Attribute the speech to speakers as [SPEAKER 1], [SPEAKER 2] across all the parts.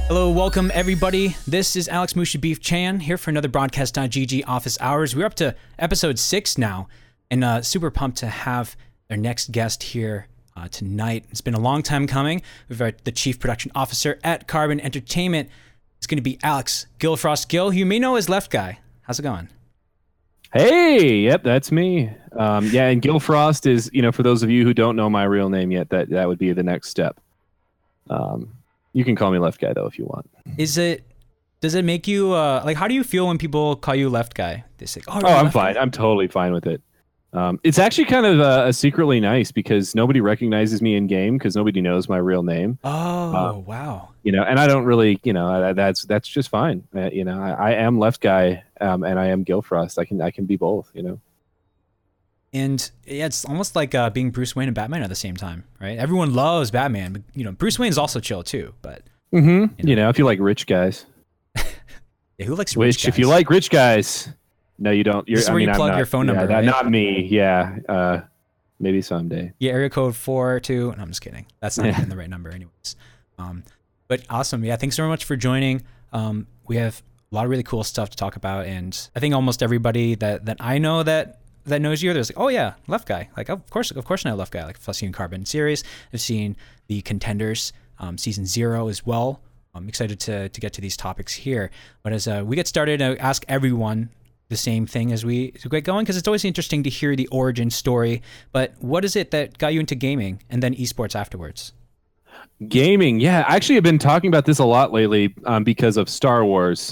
[SPEAKER 1] Hello, welcome everybody. This is Alex Mushy Beef Chan here for another Broadcast.gg office hours. We're up to episode 6 now, and super pumped to have our next guest here tonight. It's been a long time coming. We've got the Chief Production Officer at Carbon Entertainment. It's going to be Alex Gilfrost. Gil, who you may know as Left Guy. How's it going?
[SPEAKER 2] Hey, yep, that's me. Yeah, and Gilfrost is, for those of you who don't know my real name yet, that would be the next step. You can call me Left Guy though if you want.
[SPEAKER 1] Does it make you how do you feel when people call you Left Guy? They say, "Oh,
[SPEAKER 2] I'm fine. I'm totally fine with it." It's actually kind of secretly nice because nobody recognizes me in game because nobody knows my real name.
[SPEAKER 1] Oh, wow.
[SPEAKER 2] And I don't really, that's just fine. I am Left Guy, and I am Gilfrost. I can be both.
[SPEAKER 1] And yeah, it's almost like being Bruce Wayne and Batman at the same time, right? Everyone loves Batman, but Bruce Wayne's also chill too. But
[SPEAKER 2] if you like rich guys,
[SPEAKER 1] yeah, who likes rich guys?
[SPEAKER 2] If you like rich guys, no, you don't.
[SPEAKER 1] This is where you plug your phone number, right?
[SPEAKER 2] Not me. Yeah, maybe someday.
[SPEAKER 1] Yeah, area code 42. No, I'm just kidding. That's not even the right number, anyways. But awesome. Yeah, thanks so much for joining. We have a lot of really cool stuff to talk about, and I think almost everybody that I know that knows you, there's like, oh yeah, Left Guy. Like, of course I know Left Guy. Like, I've seen Carbon series. I've seen the Contenders season 0 as well. I'm excited to get to these topics here. But as we get started, I ask everyone the same thing as we get going, because it's always interesting to hear the origin story. But what is it that got you into gaming and then esports afterwards?
[SPEAKER 2] Gaming, yeah. Actually, I've been talking about this a lot lately because of Star Wars.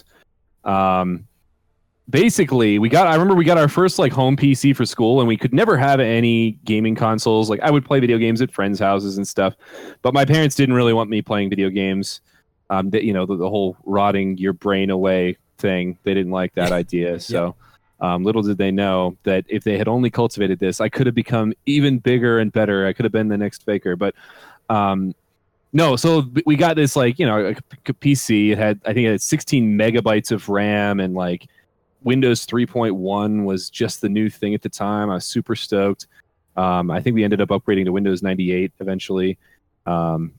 [SPEAKER 2] Basically, I remember we got our first home PC for school, and we could never have any gaming consoles. Like, I would play video games at friends' houses and stuff, but my parents didn't really want me playing video games. The whole rotting your brain away thing. They didn't like that idea. So little did they know that if they had only cultivated this, I could have become even bigger and better. I could have been the next Faker. But no, so we got this a PC. I think it had 16 megabytes of RAM, and Windows 3.1 was just the new thing at the time. I was super stoked. I think we ended up upgrading to Windows 98 eventually. And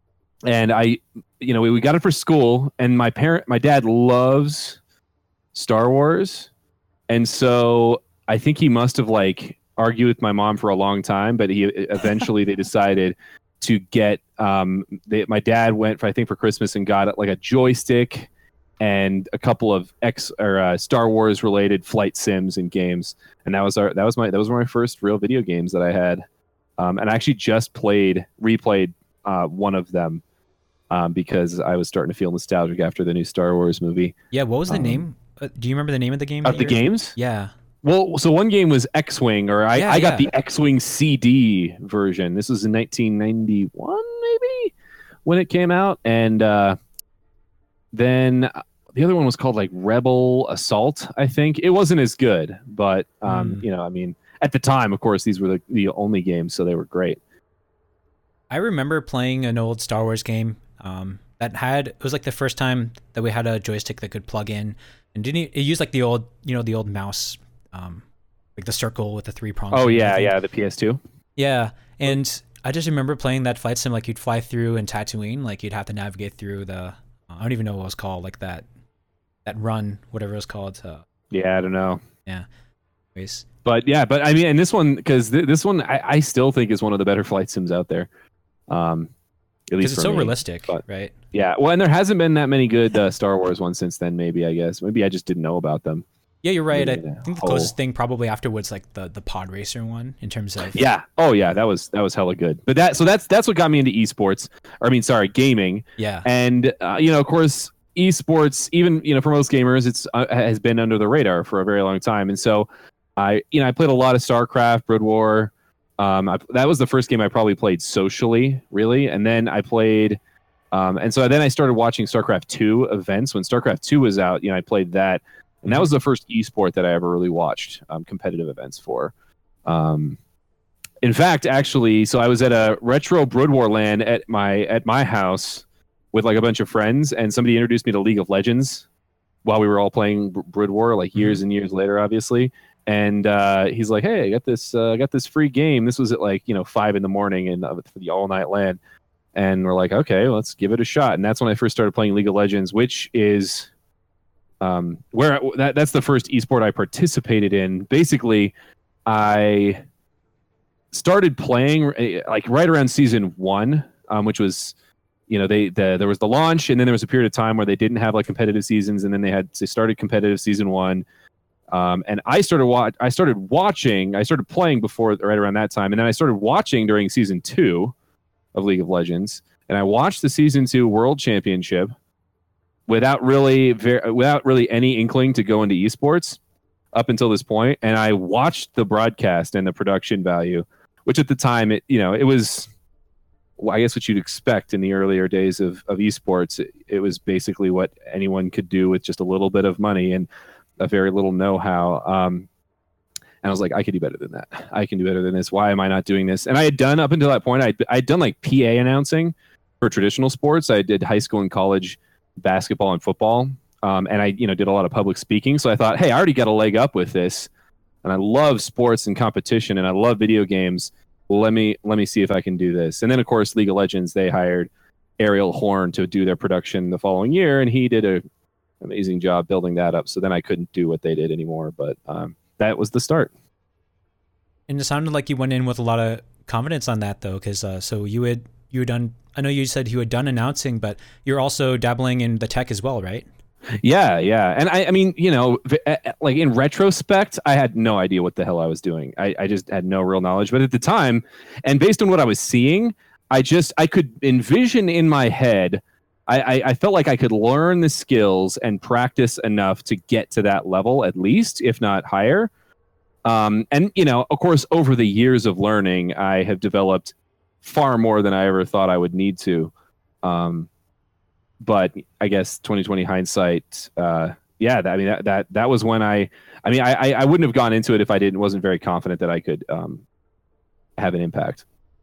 [SPEAKER 2] we got it for school, and my dad loves Star Wars. And so I think he must have argued with my mom for a long time, but eventually they decided to get, my dad went for Christmas and got a joystick and a couple of Star Wars related flight sims and games. And those were my first real video games that I had. And I actually just replayed one of them because I was starting to feel nostalgic after the new Star Wars movie.
[SPEAKER 1] Yeah, what was the name? Do you remember the name of the game?
[SPEAKER 2] Of the games?
[SPEAKER 1] Yeah.
[SPEAKER 2] Well, so one game was X-Wing, I got the X-Wing CD version. This was in 1991, maybe, when it came out. And then the other one was called Rebel Assault, I think. It wasn't as good, but at the time, of course, these were the only games, so they were great.
[SPEAKER 1] I remember playing an old Star Wars game it was the first time that we had a joystick that could plug in, and it used the old mouse, the circle with the 3 prongs.
[SPEAKER 2] Oh yeah, the PS2.
[SPEAKER 1] Yeah, and I just remember playing that flight sim. You'd fly through in Tatooine, you'd have to navigate through the I don't even know what it was called, that run, whatever it was called.
[SPEAKER 2] Yeah, I don't know.
[SPEAKER 1] Yeah. Anyways.
[SPEAKER 2] But I mean, and this one, because this one I still think is one of the better flight sims out there. At least
[SPEAKER 1] it's so realistic, right?
[SPEAKER 2] Yeah. Well, and there hasn't been that many good Star Wars ones since then. Maybe I just didn't know about them.
[SPEAKER 1] Yeah, you're right. I think the closest thing probably afterwards, the pod racer one, in terms of.
[SPEAKER 2] Yeah. Oh yeah, that was hella good. But that's what got me into esports. Gaming. Yeah. And of course, esports, even for most gamers, it's has been under the radar for a very long time. And so I played a lot of StarCraft, Brood War. That was the first game I probably played socially, really. And then I played, and so then I started watching StarCraft 2 events. When StarCraft 2 was out, I played that. And that was the first esport that I ever really watched competitive events for. In fact, actually, so I was at a retro Brood War LAN at my house with a bunch of friends, and somebody introduced me to League of Legends while we were all playing Brood War, years and years later, obviously. And he's like, "Hey, I got this free game." This was at 5 a.m. and for the all night LAN. and we're like, okay, let's give it a shot. And that's when I first started playing League of Legends, which is that's the first esport I participated in. Basically, I started playing like right around season 1, which was, there was the launch, and then there was a period of time where they didn't have like competitive seasons, and then they started competitive season 1. And I started playing before, right around that time, and then I started watching during season 2 of League of Legends, and I watched the season 2 World Championship without really any inkling to go into esports up until this point, and I watched the broadcast and the production value, which at the time it was, I guess, what you'd expect in the earlier days of esports. It was basically what anyone could do with just a little bit of money and a very little know-how. And I was like, I could do better than that. I can do better than this. Why am I not doing this? And I had done, up until that point, I'd done like PA announcing for traditional sports. I did high school and college basketball and football. And I, did a lot of public speaking. So I thought, hey, I already got a leg up with this. And I love sports and competition, and I love video games. Well, let me see if I can do this. And then, of course, League of Legends, they hired Ariel Horn to do their production the following year, and he did an amazing job building that up. So then I couldn't do what they did anymore, but that was the start.
[SPEAKER 1] And it sounded like you went in with a lot of confidence on that, though, because so you had done. I know you said you had done announcing, but you're also dabbling in the tech as well, right?
[SPEAKER 2] Yeah. And I mean, like in retrospect, I had no idea what the hell I was doing. I just had no real knowledge. But at the time, and based on what I was seeing, I could envision in my head. I felt like I could learn the skills and practice enough to get to that level, at least, if not higher. And, of course, over the years of learning, I have developed far more than I ever thought I would need to. But I guess 2020 hindsight, that was when I wouldn't have gone into it if I wasn't very confident that I could have an impact.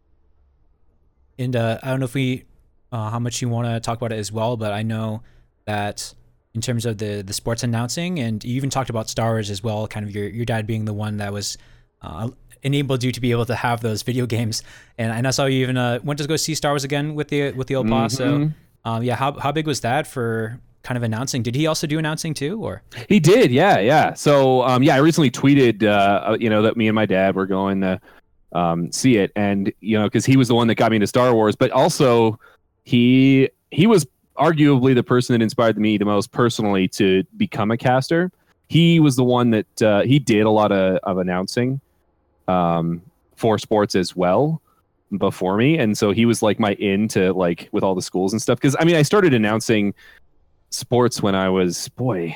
[SPEAKER 1] And I don't know if how much you want to talk about it as well, but I know that in terms of the sports announcing, and you even talked about Star Wars as well, kind of your dad being the one that was enabled you to be able to have those video games. And I saw you even went to go see Star Wars again with the old boss. So how big was that for kind of announcing? Did he also do announcing too, or?
[SPEAKER 2] He did, yeah. So I recently tweeted that me and my dad were going to see it, and because he was the one that got me into Star Wars, but also he was arguably the person that inspired me the most personally to become a caster. He was the one that he did a lot of announcing for sports as well before me, and so he was like my in to like with all the schools and stuff, because I started announcing sports when I was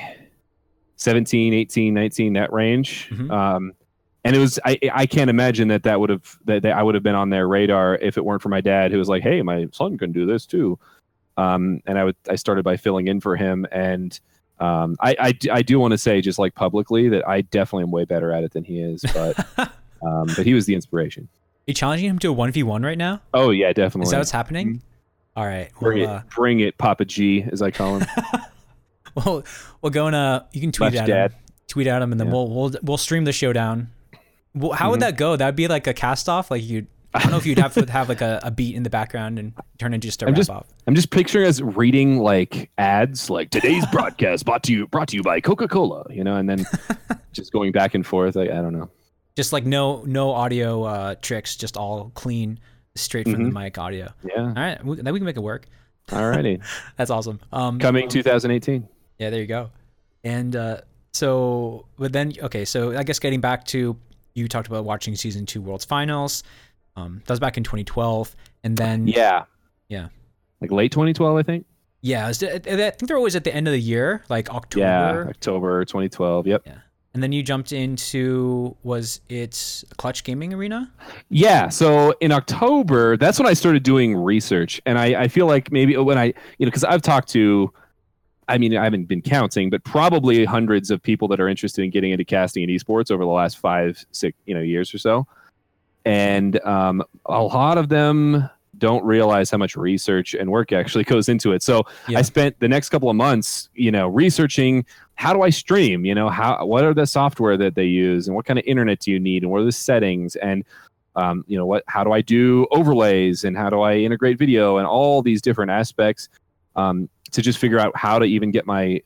[SPEAKER 2] 17, 18, 19, that range. And it was I can't imagine that I would have been on their radar if it weren't for my dad, who was like, hey, my son can do this too. And I started by filling in for him, and I do want to say, just like publicly, that I definitely am way better at it than he is, but he was the inspiration.
[SPEAKER 1] Are you challenging him to a 1v1 right now?
[SPEAKER 2] Oh yeah, definitely.
[SPEAKER 1] Is that what's happening? Mm-hmm. All right.
[SPEAKER 2] Bring it, Papa G, as I call him.
[SPEAKER 1] We'll go and you can tweet at him. Tweet at him, and then we'll stream the showdown. Well, how would that go? That'd be like a cast off. Like I don't know if you'd have to have like a beat in the background and turn into just a wrap off.
[SPEAKER 2] I'm just picturing us reading like ads, like today's broadcast brought to you by Coca-Cola, and then just going back and forth. Like, I don't know.
[SPEAKER 1] Just like no audio tricks, just all clean, straight from the mic audio.
[SPEAKER 2] Yeah. All
[SPEAKER 1] right, then we can make it work.
[SPEAKER 2] Alrighty.
[SPEAKER 1] That's awesome.
[SPEAKER 2] Coming 2018.
[SPEAKER 1] Yeah, there you go. And so I guess getting back to, you talked about watching season 2 World's Finals. That was back in 2012, and then
[SPEAKER 2] yeah, like late 2012, I think.
[SPEAKER 1] Yeah, I think they're always at the end of the year, like October.
[SPEAKER 2] Yeah, October 2012. Yep.
[SPEAKER 1] Yeah. And then you jumped into, was it Clutch Gaming Arena?
[SPEAKER 2] Yeah. So in October, that's when I started doing research. And I feel like maybe when because I've talked to, I haven't been counting, but probably hundreds of people that are interested in getting into casting and esports over the last 5-6 years or so. And a lot of them don't realize how much research and work actually goes into it. So I spent the next couple of months, researching, how do I stream? What are the software that they use, and what kind of internet do you need, and what are the settings? And how do I do overlays and how do I integrate video and all these different aspects to just figure out how to even get my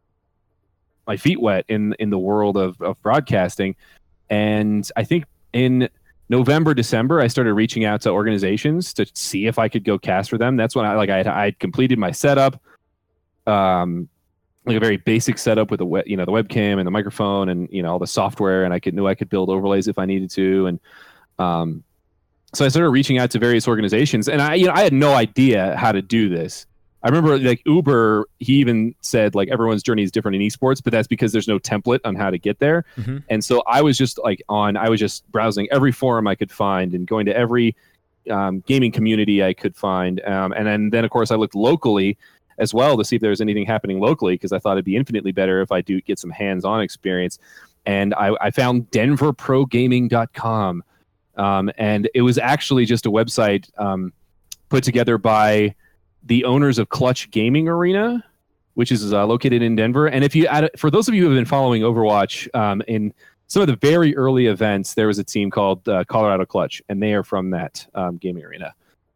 [SPEAKER 2] feet wet in the world of broadcasting. And I think in November, December, I started reaching out to organizations to see if I could go cast for them. That's when I had completed my setup, like a very basic setup with the webcam and the microphone and all the software, and I knew I could build overlays if I needed to. And so I started reaching out to various organizations, and I had no idea how to do this. I remember like Uber, he even said like everyone's journey is different in esports, but that's because there's no template on how to get there. Mm-hmm. And so I was just browsing every forum I could find and going to every gaming community I could find. And then of course I looked locally as well to see if there was anything happening locally, because I thought it'd be infinitely better if I do get some hands-on experience. And I found denverprogaming.com. And it was actually just a website put together by the owners of Clutch Gaming Arena, which is located in Denver. And for those of you who have been following Overwatch, in some of the very early events, there was a team called Colorado Clutch, and they are from that gaming arena,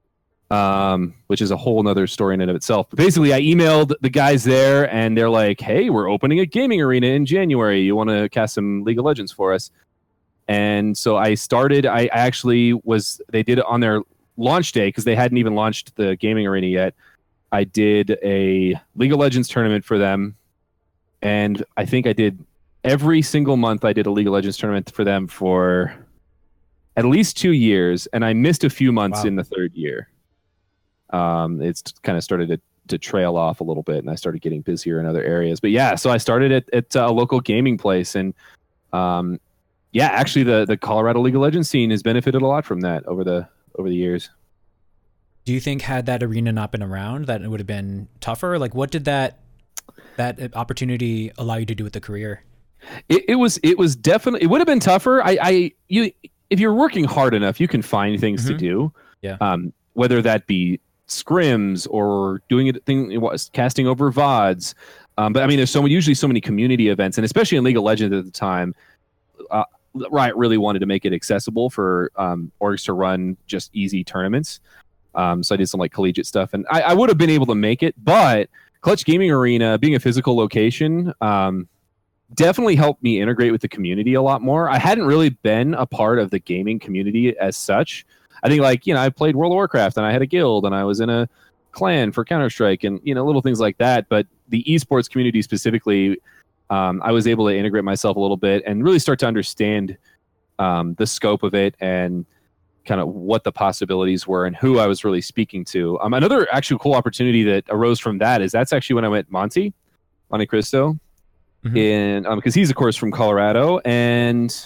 [SPEAKER 2] which is a whole nother story in and of itself. But basically, I emailed the guys there, and they're like, hey, we're opening a gaming arena in January. You want to cast some League of Legends for us? And so I started. They did it on their launch day, because they hadn't even launched the gaming arena yet. I did a League of Legends tournament for them, and I think I did every single month I did a League of Legends tournament for them for at least 2 years, and I missed a few months in the third year. It's kind of started to trail off a little bit, and I started getting busier in other areas. But yeah, so I started at a local gaming place, and actually the Colorado League of Legends scene has benefited a lot from that over the years.
[SPEAKER 1] Do you think had that arena not been around, that it would have been tougher? Like, what did that opportunity allow you to do with the career?
[SPEAKER 2] It was definitely, it would have been tougher. If you're working hard enough, you can find things to do.
[SPEAKER 1] Yeah.
[SPEAKER 2] Whether that be scrims or doing casting over VODs. But I mean, there's usually so many community events, and especially in League of Legends at the time, Riot really wanted to make it accessible for orgs to run just easy tournaments. So I did some like collegiate stuff, and I would have been able to make it, but Clutch Gaming Arena, being a physical location, definitely helped me integrate with the community a lot more. I hadn't really been a part of the gaming community as such. I think I played World of Warcraft, and I had a guild, and I was in a clan for Counter-Strike, and little things like that. But the esports community specifically, I was able to integrate myself a little bit and really start to understand the scope of it and kind of what the possibilities were and who I was really speaking to. Another actual cool opportunity that arose from that is that's actually when I met Monte Cristo, because he's of course from Colorado, and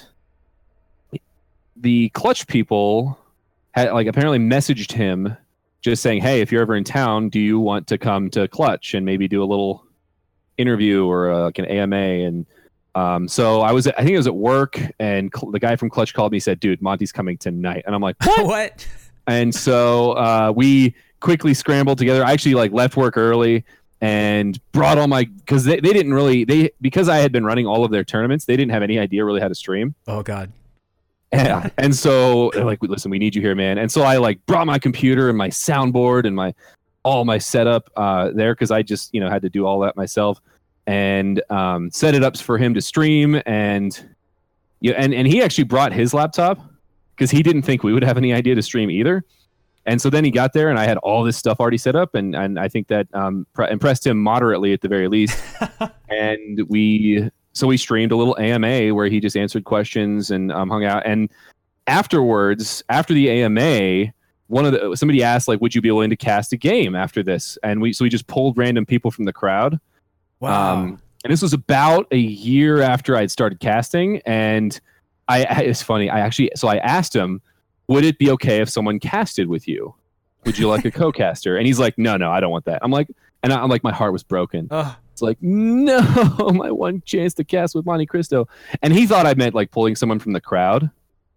[SPEAKER 2] the Clutch people had apparently messaged him just saying, hey, if you're ever in town, do you want to come to Clutch and maybe do a little interview or an AMA? And so I think it was at work, and the guy from Clutch called me and said, dude, Monty's coming tonight. And I'm like,
[SPEAKER 1] what?
[SPEAKER 2] And so we quickly scrambled together. I actually left work early and brought all my, because they didn't really, because I had been running all of their tournaments, they didn't have any idea really how to stream.
[SPEAKER 1] Oh God.
[SPEAKER 2] Yeah. And so they're like, listen, we need you here, man. And so I brought my computer and my soundboard and all my setup there, because I just had to do all that myself, and set it up for him to stream. And and he actually brought his laptop because he didn't think we would have any idea to stream either. And so then he got there, and I had all this stuff already set up, and I think that impressed him moderately at the very least. And we streamed a little AMA where he just answered questions and hung out. And afterwards, after the AMA, somebody asked, would you be willing to cast a game after this? And we just pulled random people from the crowd.
[SPEAKER 1] Wow.
[SPEAKER 2] And this was about a year after I'd started casting. And it's funny. I asked him, would it be okay if someone casted with you? Would you like a co-caster? And he's like, no, I don't want that. I'm like, my heart was broken. It's like, no, my one chance to cast with Monte Cristo. And he thought I meant pulling someone from the crowd.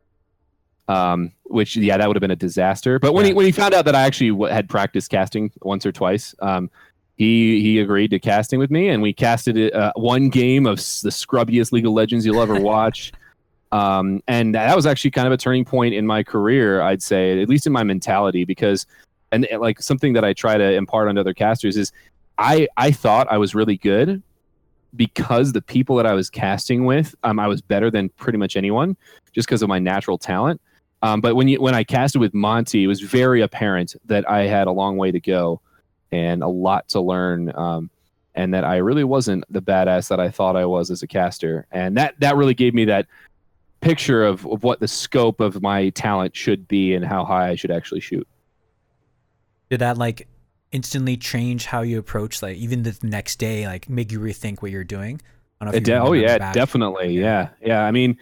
[SPEAKER 2] Which that would have been a disaster. But when he found out that I actually had practiced casting once or twice, he agreed to casting with me, and we casted one game of the scrubbiest League of Legends you'll ever watch. And that was actually kind of a turning point in my career, I'd say, at least in my mentality, because, and like something that I try to impart on other casters is I thought I was really good because the people that I was casting with, I was better than pretty much anyone just because of my natural talent. But when I casted with Monty, it was very apparent that I had a long way to go and a lot to learn. And that I really wasn't the badass that I thought I was as a caster. And that really gave me that picture of what the scope of my talent should be and how high I should actually shoot.
[SPEAKER 1] Did that like instantly change how you approach, like even the next day, like make you rethink what you're doing? I don't know if
[SPEAKER 2] oh yeah, definitely. Yeah. I mean,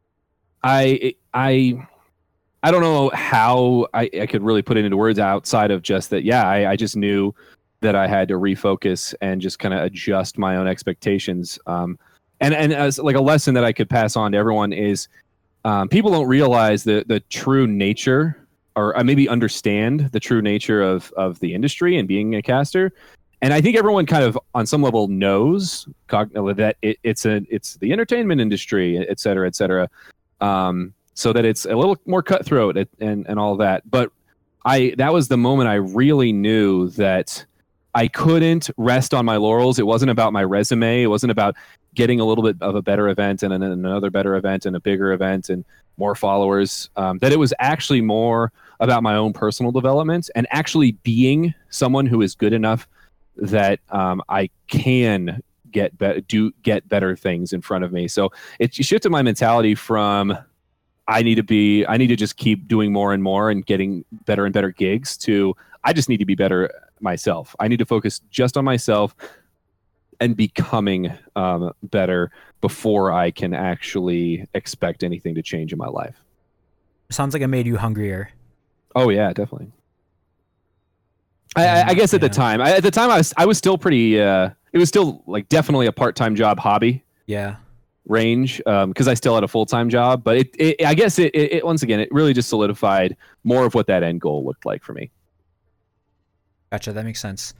[SPEAKER 2] I don't know how I could really put it into words outside of just that. Yeah, I just knew that I had to refocus and just kind of adjust my own expectations. And as like a lesson that I could pass on to everyone is people don't realize the true nature, or maybe understand the true nature of the industry and being a caster. And I think everyone kind of on some level knows that it's the entertainment industry, et cetera, et cetera. So that it's a little more cutthroat and all that. But that was the moment I really knew that I couldn't rest on my laurels. It wasn't about my resume. It wasn't about getting a little bit of a better event and another better event and a bigger event and more followers. That it was actually more about my own personal development and actually being someone who is good enough that I can get better things in front of me. So it shifted my mentality from I need to just keep doing more and more and getting better and better gigs to I just need to be better myself. I need to focus just on myself and becoming better before I can actually expect anything to change in my life.
[SPEAKER 1] Sounds like it made you hungrier.
[SPEAKER 2] Oh yeah, definitely. I guess at the time, I was still pretty. It was still like definitely a part-time job hobby.
[SPEAKER 1] Yeah.
[SPEAKER 2] Range because I still had a full-time job, but I guess it once again it really just solidified more of what that end goal looked like for me.
[SPEAKER 1] Gotcha, that makes sense.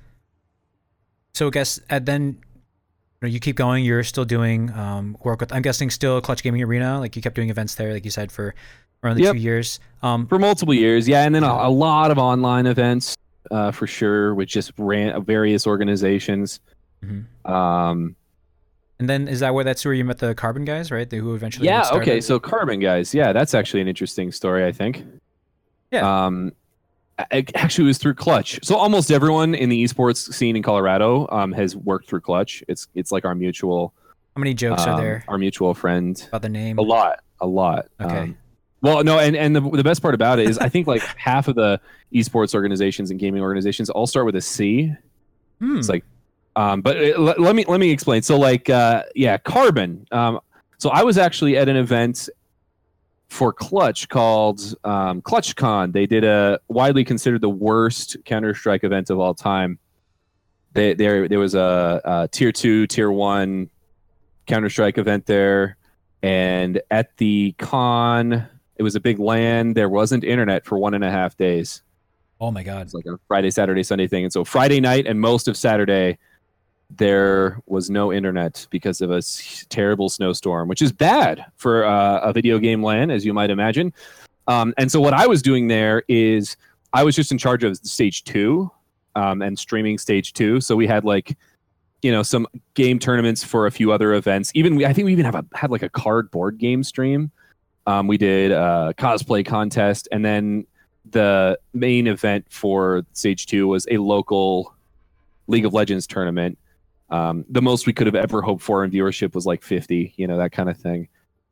[SPEAKER 1] So I guess then you keep going. You're still doing work with, I'm guessing, still Clutch Gaming Arena. Like you kept doing events there, like you said, for around the 2 years.
[SPEAKER 2] For multiple years, yeah, and then a lot of online events for sure, with just various organizations.
[SPEAKER 1] Mm-hmm. And then that's where you met the Carbon guys, right? Who eventually
[SPEAKER 2] started? Okay, so Carbon guys, yeah, that's actually an interesting story, I think.
[SPEAKER 1] Yeah.
[SPEAKER 2] It actually was through Clutch. So almost everyone in the esports scene in Colorado has worked through Clutch. It's like our mutual.
[SPEAKER 1] How many jokes are there?
[SPEAKER 2] Our mutual friend.
[SPEAKER 1] About the name?
[SPEAKER 2] A lot.
[SPEAKER 1] Okay.
[SPEAKER 2] Well, no, and the best part about it is I think like half of the esports organizations and gaming organizations all start with a C. It's like, but let me explain. So like, Carbon. So I was actually at an event for Clutch called ClutchCon. They did a widely considered the worst Counter-Strike event of all time. There was a tier 2, tier 1 Counter-Strike event there, and at the con, it was a big LAN. There wasn't internet for 1.5 days.
[SPEAKER 1] Oh my God!
[SPEAKER 2] It's like a Friday, Saturday, Sunday thing, and so Friday night and most of Saturday, there was no internet because of a terrible snowstorm, which is bad for a video game LAN, as you might imagine. And so what I was doing there is I was just in charge of stage 2 and streaming stage 2. So we had like, some game tournaments for a few other events. I think we even had like a cardboard game stream. We did a cosplay contest, and then the main event for stage 2 was a local League of Legends tournament. The most we could have ever hoped for in viewership was like 50, that kind of thing.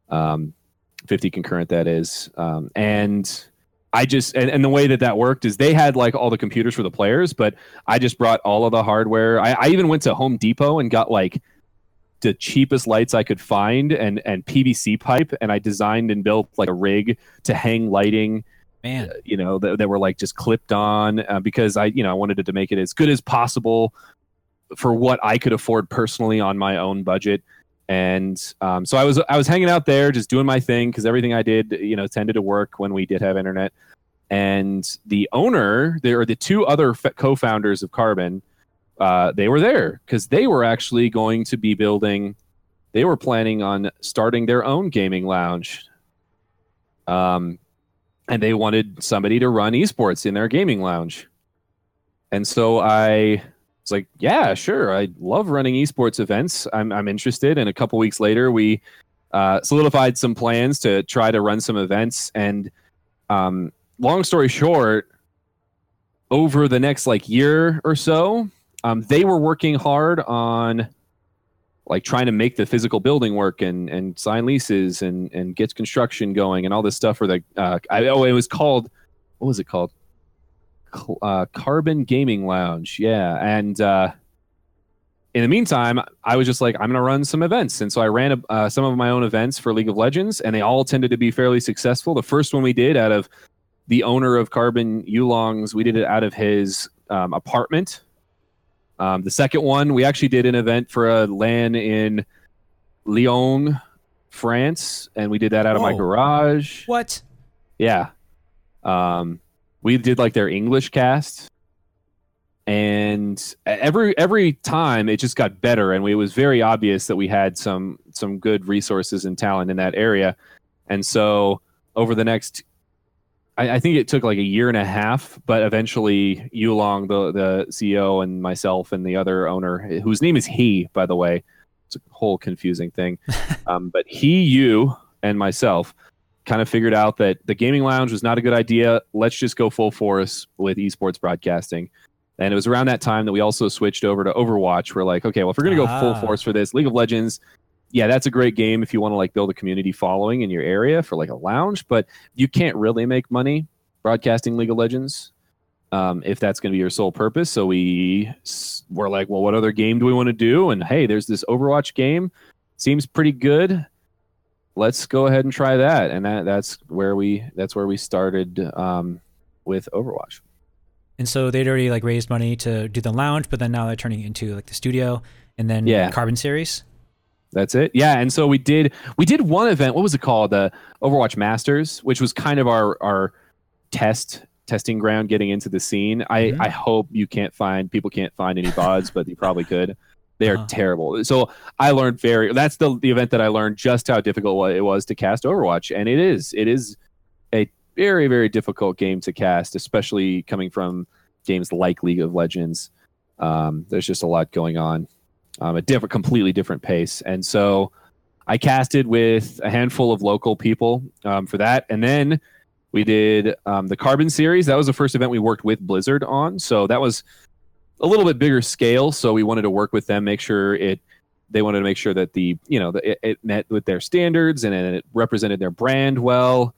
[SPEAKER 2] 50 concurrent, that is. And I just, and the way that worked is they had like all the computers for the players, but I just brought all of the hardware. I even went to Home Depot and got like the cheapest lights I could find and PVC pipe. And I designed and built like a rig to hang lighting.
[SPEAKER 1] Man,
[SPEAKER 2] that were like just clipped on because I wanted it to make it as good as possible for what I could afford personally on my own budget. And so I was hanging out there just doing my thing because everything I did, tended to work when we did have internet. And the owner, there are the two other co-founders of Carbon, they were there because they were actually going to be they were planning on starting their own gaming lounge. And they wanted somebody to run esports in their gaming lounge. And so I was like, yeah, sure. I love running esports events. I'm interested. And a couple weeks later, we solidified some plans to try to run some events. And long story short, over the next year or so, they were working hard on trying to make the physical building work and sign leases and get construction going and all this stuff for the it was called, what was it called? Carbon Gaming Lounge. Yeah. And in the meantime, I was just like, I'm going to run some events. And so I ran some of my own events for League of Legends, and they all tended to be fairly successful. The first one we did out of the owner of Carbon Yulong's, we did it out of his apartment. The second one, we actually did an event for a LAN in Lyon, France, and we did that out of my garage.
[SPEAKER 1] What?
[SPEAKER 2] Yeah. We did their English cast, and every time it just got better, and it was very obvious that we had some good resources and talent in that area. And so over the next, I think it took a year and a half, but eventually Yulong, the CEO, and myself and the other owner, whose name is he, by the way, it's a whole confusing thing, but he, you, and myself kind of figured out that the gaming lounge was not a good idea. Let's just go full force with esports broadcasting. And it was around that time that we also switched over to Overwatch. We're like, okay, well, if we're going to go full force for this, League of Legends, yeah, that's a great game if you want to build a community following in your area for a lounge, but you can't really make money broadcasting League of Legends if that's going to be your sole purpose. So we're like, well, what other game do we want to do? And hey, there's this Overwatch game. Seems pretty good. Let's go ahead and try that. And that's where we started with Overwatch.
[SPEAKER 1] And so they'd already raised money to do the lounge, but then now they're turning it into the studio and then Carbon Series.
[SPEAKER 2] That's it. Yeah. And so we did one event. What was it called? The Overwatch Masters, which was kind of our testing ground getting into the scene. I hope people can't find any VODs, but you probably could. They are terrible. So I learned that's the event that I learned just how difficult it was to cast Overwatch. And it is a very, very difficult game to cast, especially coming from games like League of Legends. There's just a lot going on. Completely different pace. And so I casted with a handful of local people for that. And then we did the Carbon Series. That was the first event we worked with Blizzard on. So that was a little bit bigger scale. So we wanted to work with them, they wanted to make sure that it met with their standards and it represented their brand well.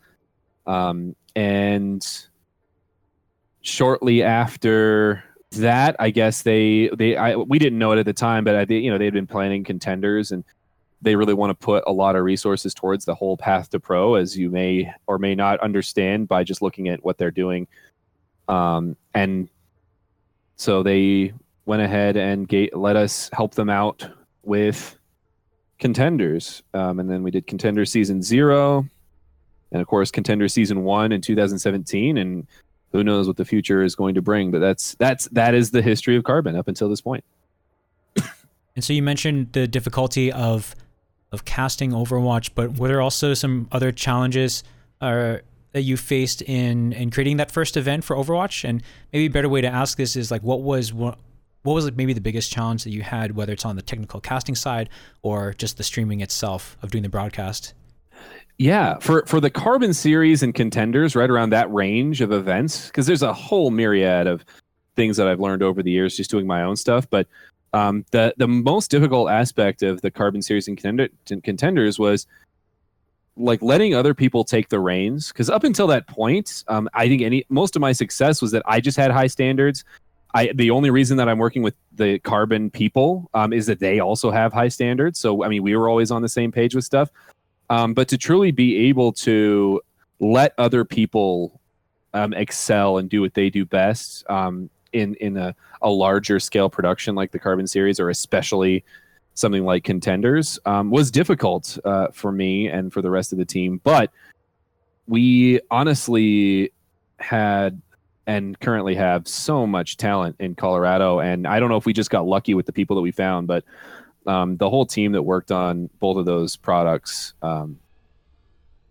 [SPEAKER 2] And shortly after that, I guess we didn't know it at the time, but they'd been planning Contenders, and they really want to put a lot of resources towards the whole path to pro, as you may or may not understand by just looking at what they're doing. And so they went ahead and let us help them out with Contenders. And then we did Contender Season 0, and of course Contender Season 1 in 2017, and who knows what the future is going to bring, but that is the history of Carbon up until this point.
[SPEAKER 1] And so you mentioned the difficulty of casting Overwatch, but were there also some other challenges that you faced in creating that first event for Overwatch? And maybe a better way to ask this is what was maybe the biggest challenge that you had, whether it's on the technical casting side or just the streaming itself of doing the broadcast?
[SPEAKER 2] Yeah, for the Carbon Series and Contenders, right around that range of events, because there's a whole myriad of things that I've learned over the years just doing my own stuff. But the most difficult aspect of the Carbon Series and Contenders was letting other people take the reins. Because up until that point, I think most of my success was that I just had high standards. The only reason that I'm working with the Carbon people is that they also have high standards. So we were always on the same page with stuff. But to truly be able to let other people excel and do what they do best in a larger scale production like the Carbon Series, or especially something like Contenders, was difficult for me and for the rest of the team. But we honestly had and currently have so much talent in Colorado. And I don't know if we just got lucky with the people that we found, but the whole team that worked on both of those products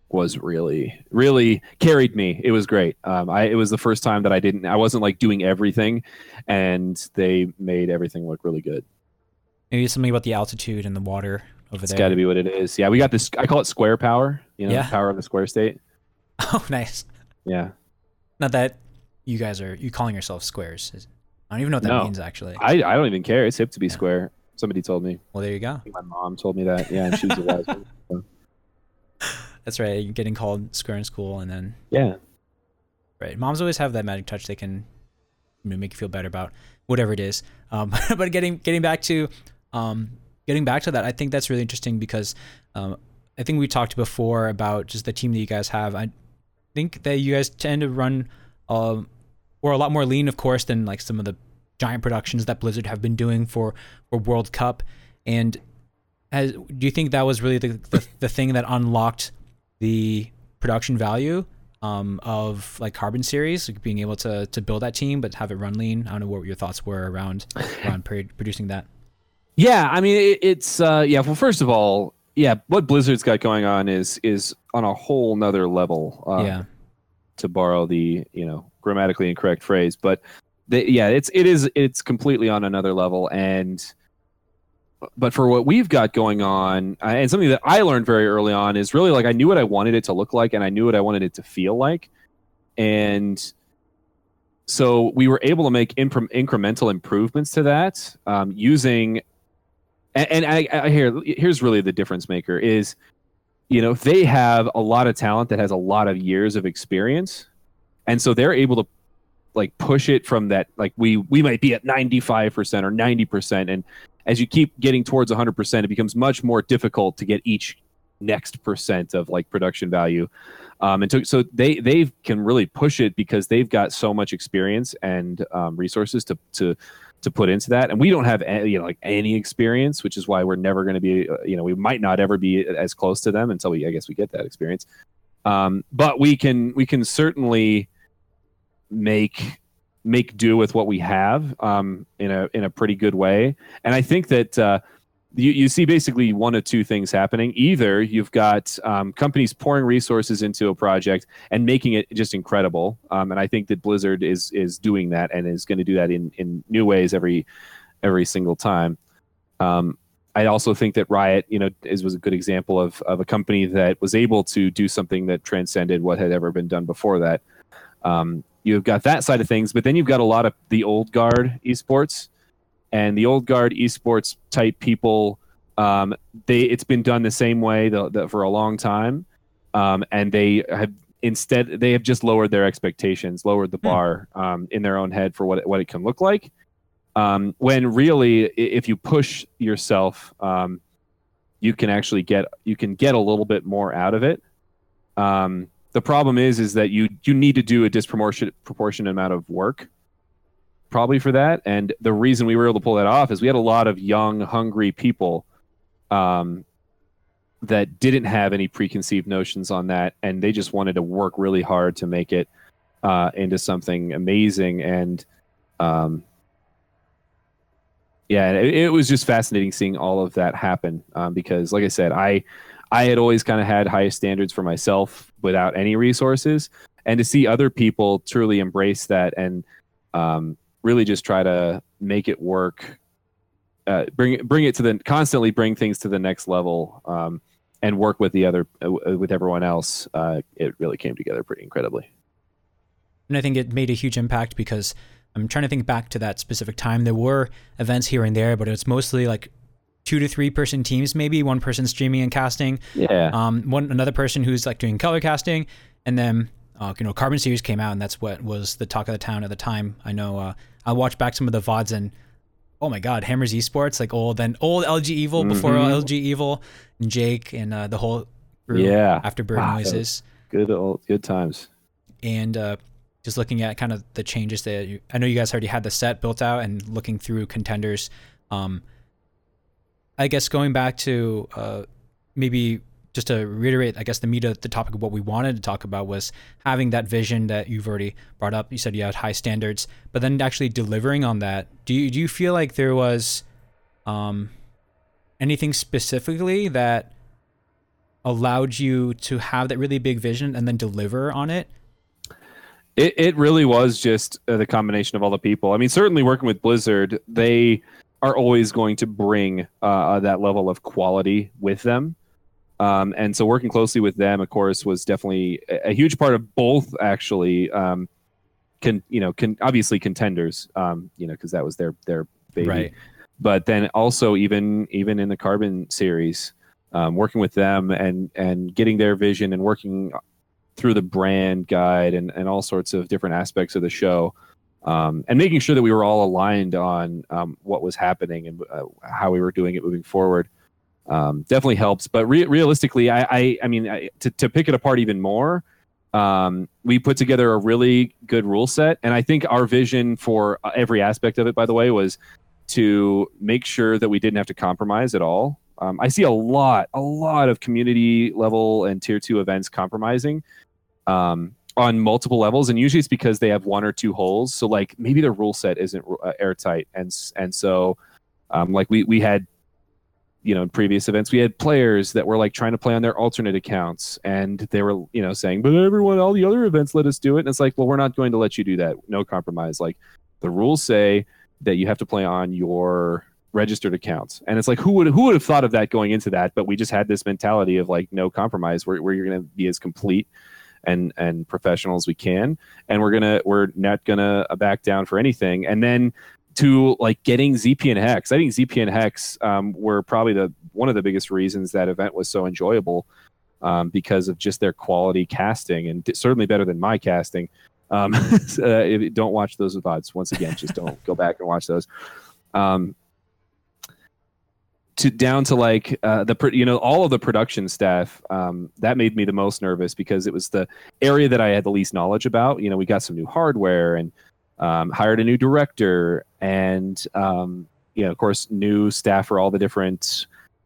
[SPEAKER 2] was really, really carried me. It was great. It was the first time that I wasn't like doing everything, and they made everything look really good.
[SPEAKER 1] Maybe something about the altitude and the water over there.
[SPEAKER 2] It's got to be what it is. Yeah, we got this. I call it square power. The power of the square state.
[SPEAKER 1] Oh, nice.
[SPEAKER 2] Yeah.
[SPEAKER 1] Not that you calling yourselves squares. I don't even know what that means, actually.
[SPEAKER 2] I don't even care. It's hip to be square. Somebody told me.
[SPEAKER 1] Well, there you go.
[SPEAKER 2] I think my mom told me that. Yeah, and she was a wise one. So.
[SPEAKER 1] That's right. You're getting called square in school, and then right. Moms always have that magic touch. They can make you feel better about whatever it is. But getting back to that, I think that's really interesting because I think we talked before about just the team that you guys have. I think that you guys tend to run or a lot more lean, of course, than like some of the giant productions that Blizzard have been doing for World Cup. And do you think that was really the thing that unlocked the production value of like Carbon Series, like being able to build that team but have it run lean? I don't know what your thoughts were around producing that.
[SPEAKER 2] Yeah, I mean it's well, first of all, what Blizzard's got going on is on a whole nother level. To borrow the grammatically incorrect phrase, but it's completely on another level. But for what we've got going on, and something that I learned very early on is really like I knew what I wanted it to look like, and I knew what I wanted it to feel like, and so we were able to make incremental improvements to that using. And here's really the difference maker is, they have a lot of talent that has a lot of years of experience, and so they're able to like push it from that, like we might be at 95% or 90%, and as you keep getting towards 100%, it becomes much more difficult to get each next percent of like production value. So they can really push it because they've got so much experience and resources to put into that, and we don't have any experience, which is why we're never going to be we might not ever be as close to them until we get that experience. But we can certainly make do with what we have in a pretty good way. And I think that you see basically one of two things happening. Either you've got companies pouring resources into a project and making it just incredible. And I think that Blizzard is doing that and is going to do that in new ways every single time. I also think that Riot, was a good example of a company that was able to do something that transcended what had ever been done before that. You've got that side of things, but then you've got a lot of the old guard esports, and the old guard esports type people. It's been done the same way for a long time, and they have just lowered their expectations, lowered the bar in their own head for what it can look like. When really, if you push yourself, you can actually get a little bit more out of it. The problem is that you need to do a disproportionate amount of work probably for that. And the reason we were able to pull that off is we had a lot of young, hungry people that didn't have any preconceived notions on that, and they just wanted to work really hard to make it into something amazing. And it was just fascinating seeing all of that happen because, like I said, I had always kind of had highest standards for myself without any resources, and to see other people truly embrace that and really just try to make it work, constantly bring things to the next level, and work with with everyone else. It really came together pretty incredibly.
[SPEAKER 1] And I think it made a huge impact because I'm trying to think back to that specific time. There were events here and there, but it's mostly like 2 to 3 person teams, maybe one person streaming and casting.
[SPEAKER 2] Yeah.
[SPEAKER 1] Another person who's like doing color casting, and then Carbon Series came out, and that's what was the talk of the town at the time. I know I watched back some of the VODs, and oh my God, Hammers Esports, like old LG Evil before LG Evil, and Jake and the whole crew after Bird Noises.
[SPEAKER 2] Good times.
[SPEAKER 1] And just looking at kind of the changes that I know you guys already had the set built out, and looking through contenders. I guess going back to maybe just to reiterate, I guess the meat of the topic of what we wanted to talk about was having that vision that you've already brought up. You said you had high standards, but then actually delivering on that. Do you feel like there was anything specifically that allowed you to have that really big vision and then deliver on it?
[SPEAKER 2] It really was just the combination of all the people. I mean, certainly working with Blizzard, they are always going to bring that level of quality with them. And so working closely with them, of course, was definitely a huge part of both, actually, can obviously contenders, because that was their baby.
[SPEAKER 1] Right.
[SPEAKER 2] But then also even in the Carbon series, working with them and getting their vision and working through the brand guide and all sorts of different aspects of the show, and making sure that we were all aligned on what was happening and how we were doing it moving forward, definitely helps. But realistically, I mean, to pick it apart even more, we put together a really good rule set, and I think our vision for every aspect of it, by the way, was to make sure that we didn't have to compromise at all. I see a lot of community level and tier 2 events compromising on multiple levels, and usually it's because they have one or two holes. So like maybe the rule set isn't airtight, and so like we had, in previous events, we had players that were like trying to play on their alternate accounts, and they were saying, but all the other events let us do it, and it's like, well, we're not going to let you do that. No compromise. Like the rules say that you have to play on your registered accounts, and it's like, who would have thought of that going into that? But we just had this mentality of like no compromise, where you're going to be as complete and professional as we can, and we're not gonna back down for anything. And then to like getting ZP and Hex, I think ZP and Hex were probably one of the biggest reasons that event was so enjoyable, because of just their quality casting, and certainly better than my casting. Don't watch those VODs. Once again, just don't go back and watch those. Down to like all of the production staff, that made me the most nervous, because it was the area that I had the least knowledge about. We got some new hardware and hired a new director, and of course new staff for all the different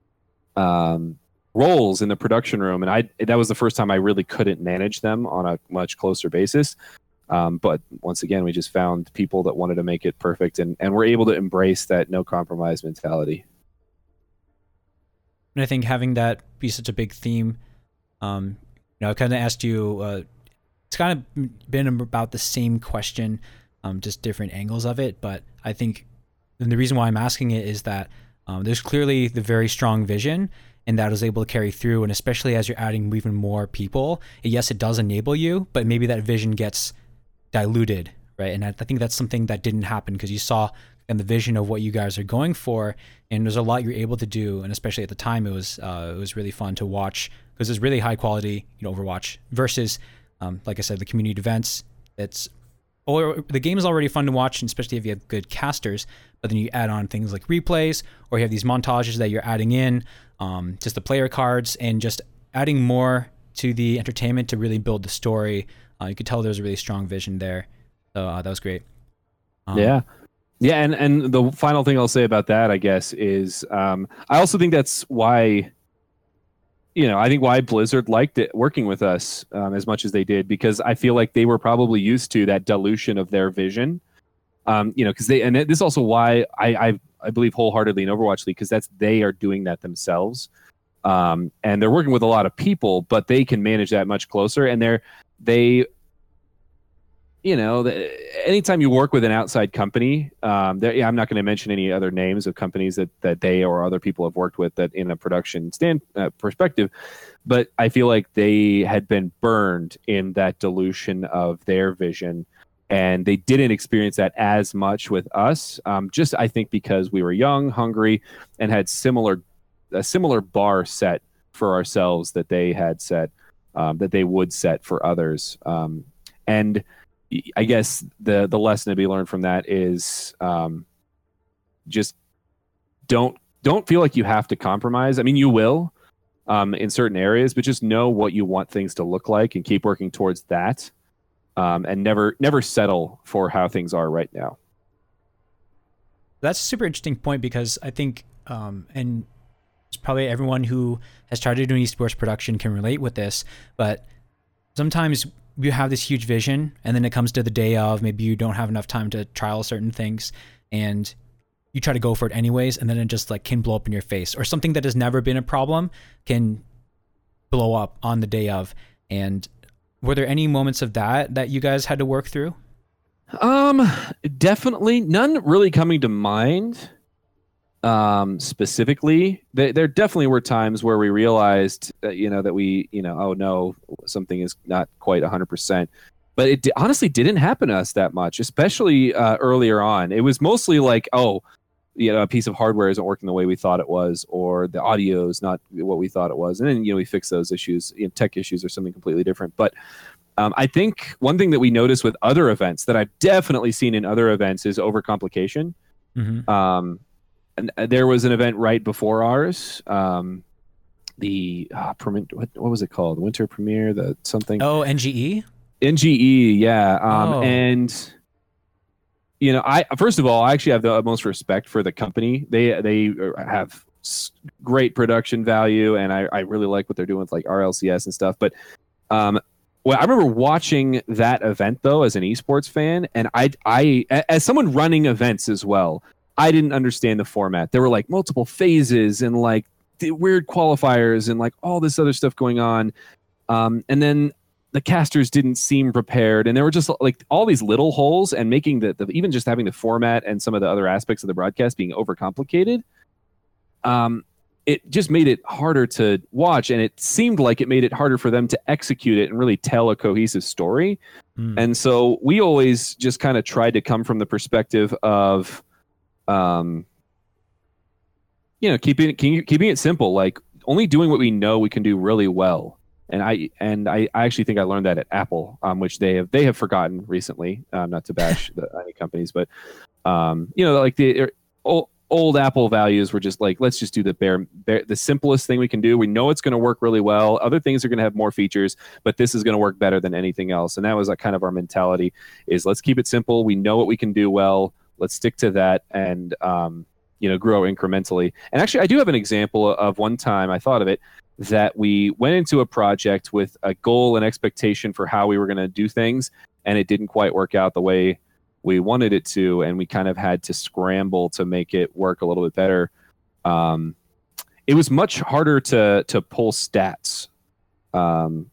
[SPEAKER 2] roles in the production room. And that was the first time I really couldn't manage them on a much closer basis. But once again, we just found people that wanted to make it perfect, and were able to embrace that no compromise mentality.
[SPEAKER 1] And I think having that be such a big theme, I kind of asked you, it's kind of been about the same question, just different angles of it. But I think, and the reason why I'm asking it is that there's clearly the very strong vision, and that is able to carry through. And especially as you're adding even more people, yes, it does enable you, but maybe that vision gets diluted, right? And I think that's something that didn't happen, because you saw and the vision of what you guys are going for, and there's a lot you're able to do. And especially at the time, it was really fun to watch, because it's really high quality, Overwatch versus, like I said, the community events. The game is already fun to watch, and especially if you have good casters. But then you add on things like replays, or you have these montages that you're adding in, just the player cards, and just adding more to the entertainment to really build the story. You could tell there's a really strong vision there. So that was great.
[SPEAKER 2] Yeah, and the final thing I'll say about that, I guess, is I also think that's why, I think why Blizzard liked it working with us as much as they did, because I feel like they were probably used to that dilution of their vision, because this is also why I believe wholeheartedly in Overwatch League, because they are doing that themselves, and they're working with a lot of people, but they can manage that much closer, and anytime you work with an outside company, I'm not going to mention any other names of companies that they or other people have worked with that in a production perspective, but I feel like they had been burned in that dilution of their vision, and they didn't experience that as much with us. Just I think because we were young, hungry, and had a similar bar set for ourselves that they had set, that they would set for others, and I guess the lesson to be learned from that is just don't feel like you have to compromise. I mean, you will in certain areas, but just know what you want things to look like and keep working towards that, and never settle for how things are right now.
[SPEAKER 1] That's a super interesting point, because I think, and it's probably everyone who has started doing esports production can relate with this, but sometimes you have this huge vision, and then it comes to the day of, maybe you don't have enough time to trial certain things, and you try to go for it anyways, and then it just like can blow up in your face, or something that has never been a problem can blow up on the day of. And were there any moments of that you guys had to work through?
[SPEAKER 2] Definitely none really coming to mind. Specifically, there definitely were times where we realized that, that we, oh no, something is not quite 100%. But it honestly didn't happen to us that much, especially earlier on. It was mostly like, oh, a piece of hardware isn't working the way we thought it was, or the audio is not what we thought it was. And then, we fix those issues. Tech issues are something completely different. But I think one thing that we notice with other events that I've definitely seen in other events is overcomplication. Mm-hmm. And there was an event right before ours. The what was it called? Winter Premiere, the something.
[SPEAKER 1] Oh, NGE.
[SPEAKER 2] NGE, yeah. And I first of all, I actually have the utmost respect for the company. They have great production value, and I really like what they're doing with like RLCS and stuff. But well, I remember watching that event though as an esports fan, and I as someone running events as well, I didn't understand the format. There were like multiple phases and like weird qualifiers and like all this other stuff going on, and then the casters didn't seem prepared, and there were just like all these little holes, and making the even just having the format and some of the other aspects of the broadcast being overcomplicated. It just made it harder to watch, and it seemed like it made it harder for them to execute it and really tell a cohesive story. And so we always just kind of tried to come from the perspective of, keeping it simple, like only doing what we know we can do really well. And I actually think I learned that at Apple, which they have forgotten recently. Not to bash any companies, but like the old Apple values were just like, let's just do the simplest thing we can do. We know it's going to work really well. Other things are going to have more features, but this is going to work better than anything else. And that was kind of our mentality: is let's keep it simple. We know what we can do well. Let's stick to that, and grow incrementally. And actually, I do have an example of one time I thought of it, that we went into a project with a goal and expectation for how we were going to do things, and it didn't quite work out the way we wanted it to, and we kind of had to scramble to make it work a little bit better. It was much harder to pull stats and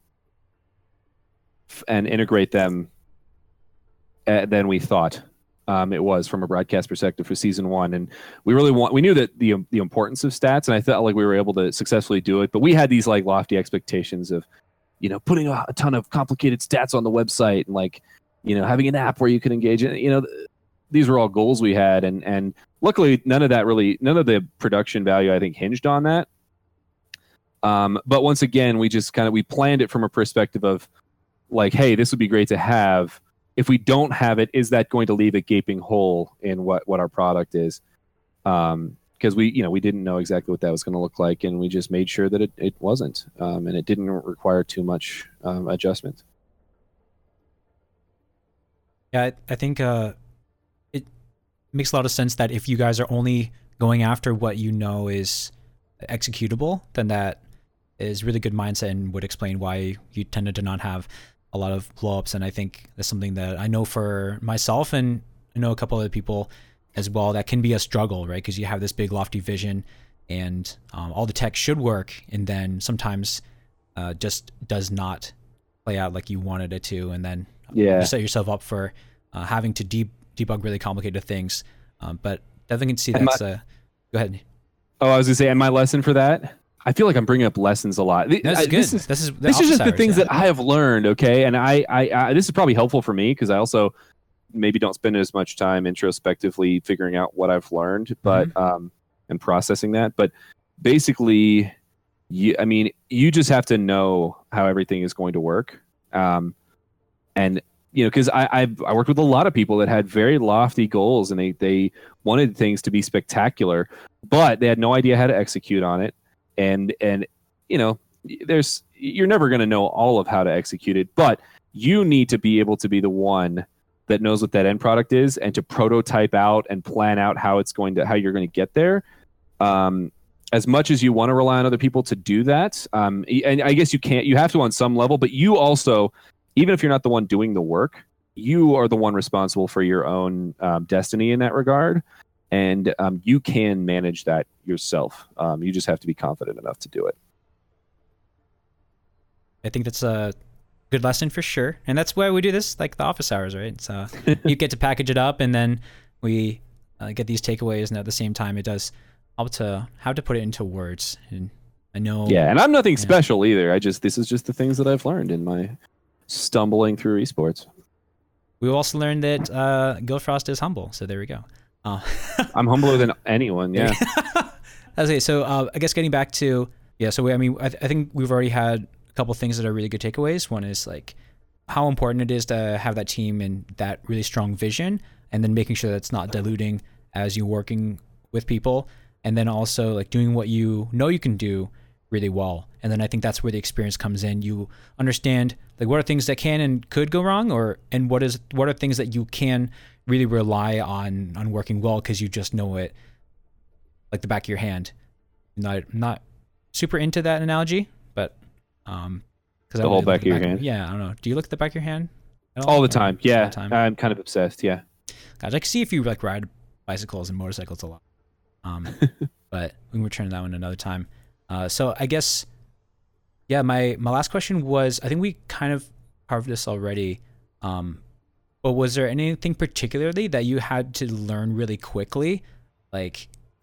[SPEAKER 2] integrate them than we thought. It was from a broadcast perspective for season 1, and we knew that the importance of stats, and I felt like we were able to successfully do it. But we had these like lofty expectations of, putting a ton of complicated stats on the website, and like, having an app where you can engage in. These were all goals we had, and luckily none of the production value I think hinged on that. But once again, we just we planned it from a perspective of like, hey, this would be great to have. If we don't have it, is that going to leave a gaping hole in what our product is? Because we didn't know exactly what that was going to look like, and we just made sure that it wasn't, and it didn't require too much adjustment.
[SPEAKER 1] Yeah, I think it makes a lot of sense that if you guys are only going after what you know is executable, then that is really good mindset and would explain why you tended to not have a lot of blow-ups. And I think that's something that I know for myself, and I know a couple other people as well, that can be a struggle, right? Because you have this big lofty vision, and all the tech should work, and then sometimes just does not play out like you wanted it to, and then you set yourself up for having to debug really complicated things. But definitely can see that's go ahead.
[SPEAKER 2] Oh, I was gonna say, and my lesson for that, I feel like I'm bringing up lessons a lot.
[SPEAKER 1] That's good. This is
[SPEAKER 2] just the things that I have learned. Okay. And I this is probably helpful for me, because I also maybe don't spend as much time introspectively figuring out what I've learned, but, and processing that. But basically, you just have to know how everything is going to work. And, because I worked with a lot of people that had very lofty goals, and they wanted things to be spectacular, but they had no idea how to execute on it. And you're never going to know all of how to execute it, but you need to be able to be the one that knows what that end product is, and to prototype out and plan out how you're going to get there. As much as you want to rely on other people to do that, and I guess you have to on some level, but you also, even if you're not the one doing the work, you are the one responsible for your own destiny in that regard. And you can manage that yourself. You just have to be confident enough to do it.
[SPEAKER 1] I think that's a good lesson for sure. And that's why we do this, like the office hours, right? So you get to package it up, and then we get these takeaways, and at the same time, it does help to how to put it into words. And I know.
[SPEAKER 2] Yeah, and I'm nothing special either. This is just the things that I've learned in my stumbling through esports.
[SPEAKER 1] We also learned that Guildfrost is humble, so there we go.
[SPEAKER 2] I'm humbler than anyone. Yeah.
[SPEAKER 1] Okay, so I guess getting back to I think we've already had a couple things that are really good takeaways. One is like how important it is to have that team and that really strong vision, and then making sure that it's not diluting as you're working with people, and then also like doing what you know you can do really well. And then I think that's where the experience comes in. You understand like what are things that can and could go wrong, and what are things that you can really rely on working well because you just know it like the back of your hand. Not super into that analogy, but because
[SPEAKER 2] the whole back of your hand.
[SPEAKER 1] Yeah, I don't know. Do you look at the back of your hand
[SPEAKER 2] all the time? Yeah, all the time. I'm kind of obsessed. Yeah.
[SPEAKER 1] God, I can see if you like ride bicycles and motorcycles a lot. But we can return to that one another time. So I guess, yeah, my last question was, I think we kind of carved this already, but was there anything particularly that you had to learn really quickly, like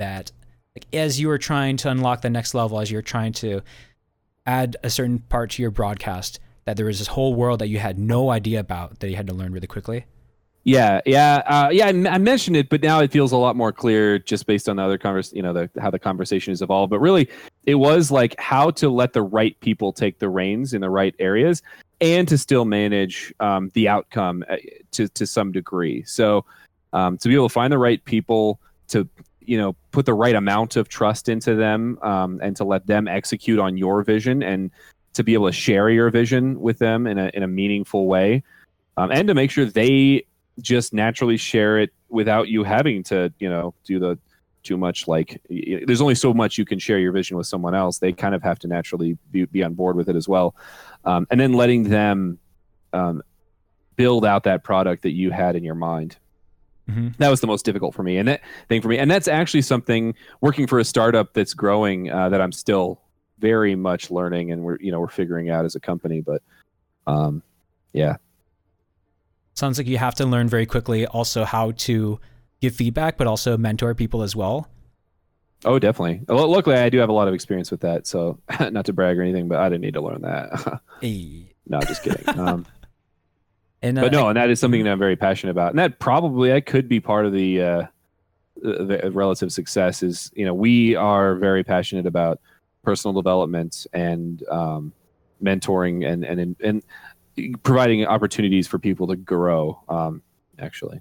[SPEAKER 1] as you were trying to unlock the next level, as you're trying to add a certain part to your broadcast, that there was this whole world that you had no idea about that you had to learn really quickly?
[SPEAKER 2] Yeah. I mentioned it, but now it feels a lot more clear just based on the other how the conversation has evolved. But really, it was like how to let the right people take the reins in the right areas, and to still manage the outcome to some degree. So to be able to find the right people, to put the right amount of trust into them, and to let them execute on your vision, and to be able to share your vision with them in a meaningful way, and to make sure they just naturally share it without you having to, do the too much. Like, there's only so much you can share your vision with someone else. They kind of have to naturally be on board with it as well. And then letting them build out that product that you had in your mind. Mm-hmm. That was the most difficult for me. And that's actually something, working for a startup that's growing, that I'm still very much learning, and we're figuring out as a company. But yeah.
[SPEAKER 1] Sounds like you have to learn very quickly also how to give feedback, but also mentor people as well.
[SPEAKER 2] Oh, definitely. Luckily, I do have a lot of experience with that. So not to brag or anything, but I didn't need to learn that.
[SPEAKER 1] Hey.
[SPEAKER 2] No, just kidding. And that is something that I'm very passionate about. And that could be part of the relative success is, we are very passionate about personal development and mentoring and providing opportunities for people to grow, actually.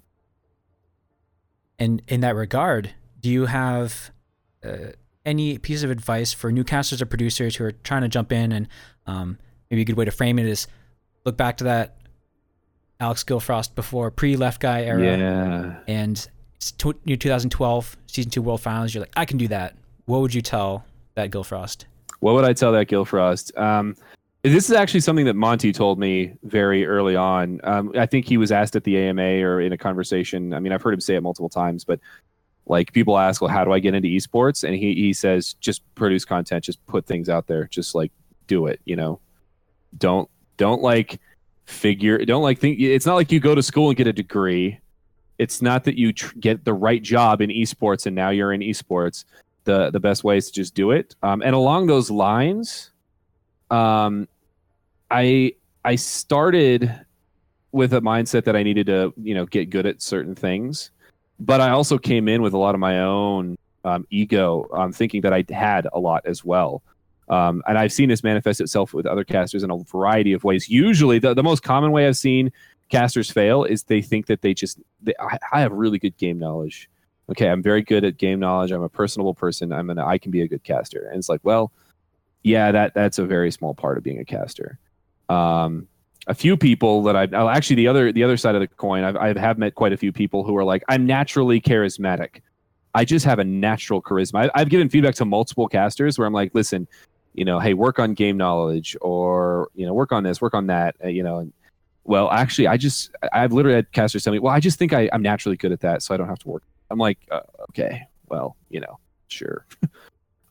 [SPEAKER 1] And in that regard, do you have any piece of advice for newcasters or producers who are trying to jump in? And maybe a good way to frame it is look back to that Alex Guildfrost before pre-Left Guy era.
[SPEAKER 2] Yeah.
[SPEAKER 1] And it's 2012 Season 2 World Finals. You're like, I can do that. What would you tell that Guildfrost?
[SPEAKER 2] What would I tell that Guildfrost? This is actually something that Monty told me very early on. I think he was asked at the AMA or in a conversation. I mean, I've heard him say it multiple times, but like people ask, well, how do I get into esports? And he says, just produce content, just put things out there, just like do it. Don't like figure. Don't like think. It's not like you go to school and get a degree. It's not that you get the right job in esports and now you're in esports. The best way is to just do it. And along those lines, I started with a mindset that I needed to, get good at certain things, but I also came in with a lot of my own ego, thinking that I had a lot as well. And I've seen this manifest itself with other casters in a variety of ways. Usually, the most common way I've seen casters fail is they think that I have really good game knowledge. Okay, I'm very good at game knowledge. I'm a personable person. I can be a good caster. And it's like, well, yeah, that's a very small part of being a caster. A few people that actually the other side of the coin, I have met quite a few people who are like, I'm naturally charismatic. I just have a natural charisma. I've given feedback to multiple casters where I'm like, listen, hey, work on game knowledge, or work on this, work on that, and, well, actually, I've literally had casters tell me, well, I just think I'm naturally good at that, so I don't have to work. I'm like, okay, well, sure.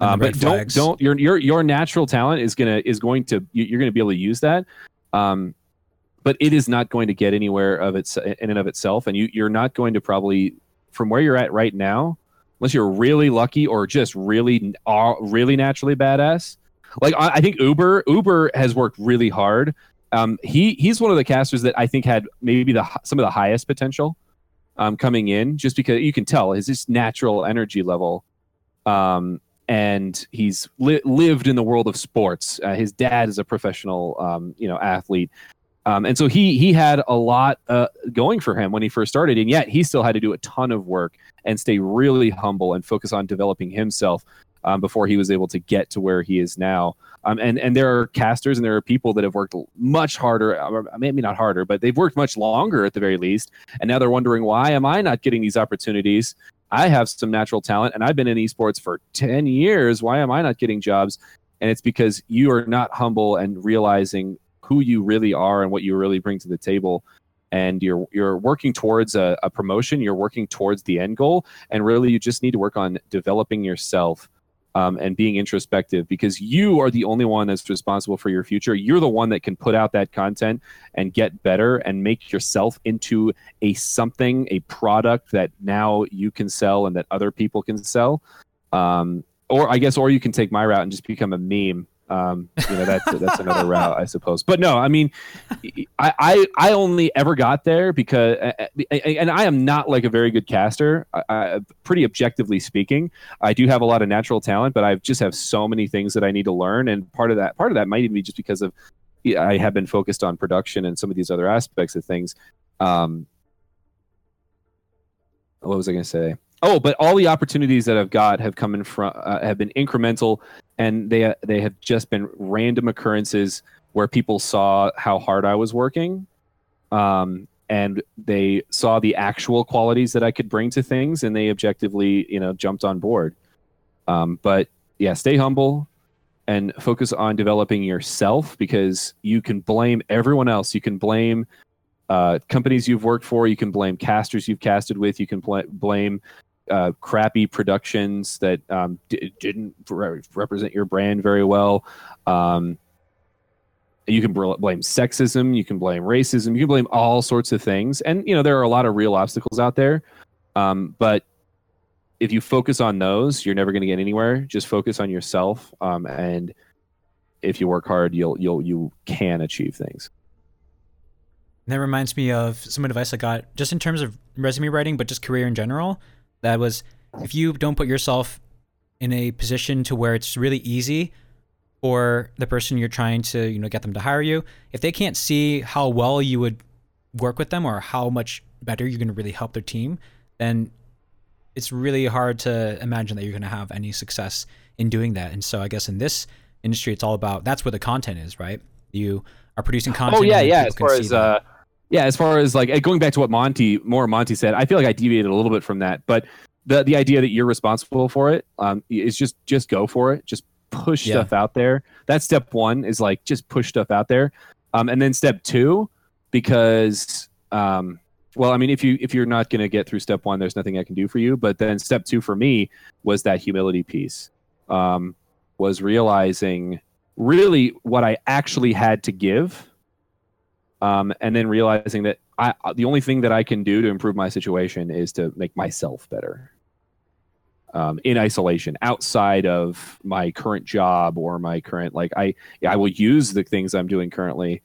[SPEAKER 2] But don't your natural talent is going to you're gonna be able to use that. But it is not going to get anywhere of its in and of itself, and you're not going to probably, from where you're at right now, unless you're really lucky or just really naturally badass. Like I think Uber has worked really hard. He's one of the casters that I think had maybe some of the highest potential coming in, just because you can tell his just natural energy level. And he's lived in the world of sports. His dad is a professional, athlete. And so he had a lot going for him when he first started, and yet he still had to do a ton of work and stay really humble and focus on developing himself before he was able to get to where he is now. And there are casters and there are people that have worked much harder, maybe not harder, but they've worked much longer at the very least. And now they're wondering, why am I not getting these opportunities? I have some natural talent and I've been in esports for 10 years. Why am I not getting jobs? And it's because you are not humble and realizing who you really are and what you really bring to the table. And you're working towards a promotion. You're working towards the end goal. And really, you just need to work on developing yourself and being introspective, because you are the only one that's responsible for your future. You're the one that can put out that content and get better and make yourself into a product that now you can sell and that other people can sell. Or you can take my route and just become a meme. That's another route, I suppose. But no, I mean, I only ever got there because, and I am not like a very good caster. Pretty objectively speaking, I do have a lot of natural talent, but I just have so many things that I need to learn. And part of that might even be just because of I have been focused on production and some of these other aspects of things. What was I going to say? Oh, but all the opportunities that I've got have come in from have been incremental, and they have just been random occurrences where people saw how hard I was working, and they saw the actual qualities that I could bring to things, and they objectively, jumped on board. But yeah, stay humble and focus on developing yourself, because you can blame everyone else. You can blame companies you've worked for. You can blame casters you've casted with. You can blame crappy productions that didn't represent your brand very well. You can blame sexism. You can blame racism. You can blame all sorts of things. And, there are a lot of real obstacles out there. But if you focus on those, you're never going to get anywhere. Just focus on yourself. And if you work hard, you can achieve things.
[SPEAKER 1] And that reminds me of some advice I got just in terms of resume writing, but just career in general. That was, if you don't put yourself in a position to where it's really easy for the person you're trying to, get them to hire you, if they can't see how well you would work with them or how much better you're going to really help their team, then it's really hard to imagine that you're going to have any success in doing that. And so I guess in this industry, it's all about, that's where the content is, right? You are producing content.
[SPEAKER 2] Oh yeah. As far as like going back to what Monty said, I feel like I deviated a little bit from that, but the idea that you're responsible for it is just go for it. Just push stuff out there. That's step one, is like, just push stuff out there. And then step two, because, if you're not going to get through step one, there's nothing I can do for you. But then step two for me was that humility piece, was realizing really what I actually had to give. And then realizing that the only thing that I can do to improve my situation is to make myself better, in isolation, outside of my current job or my current, I will use the things I'm doing currently.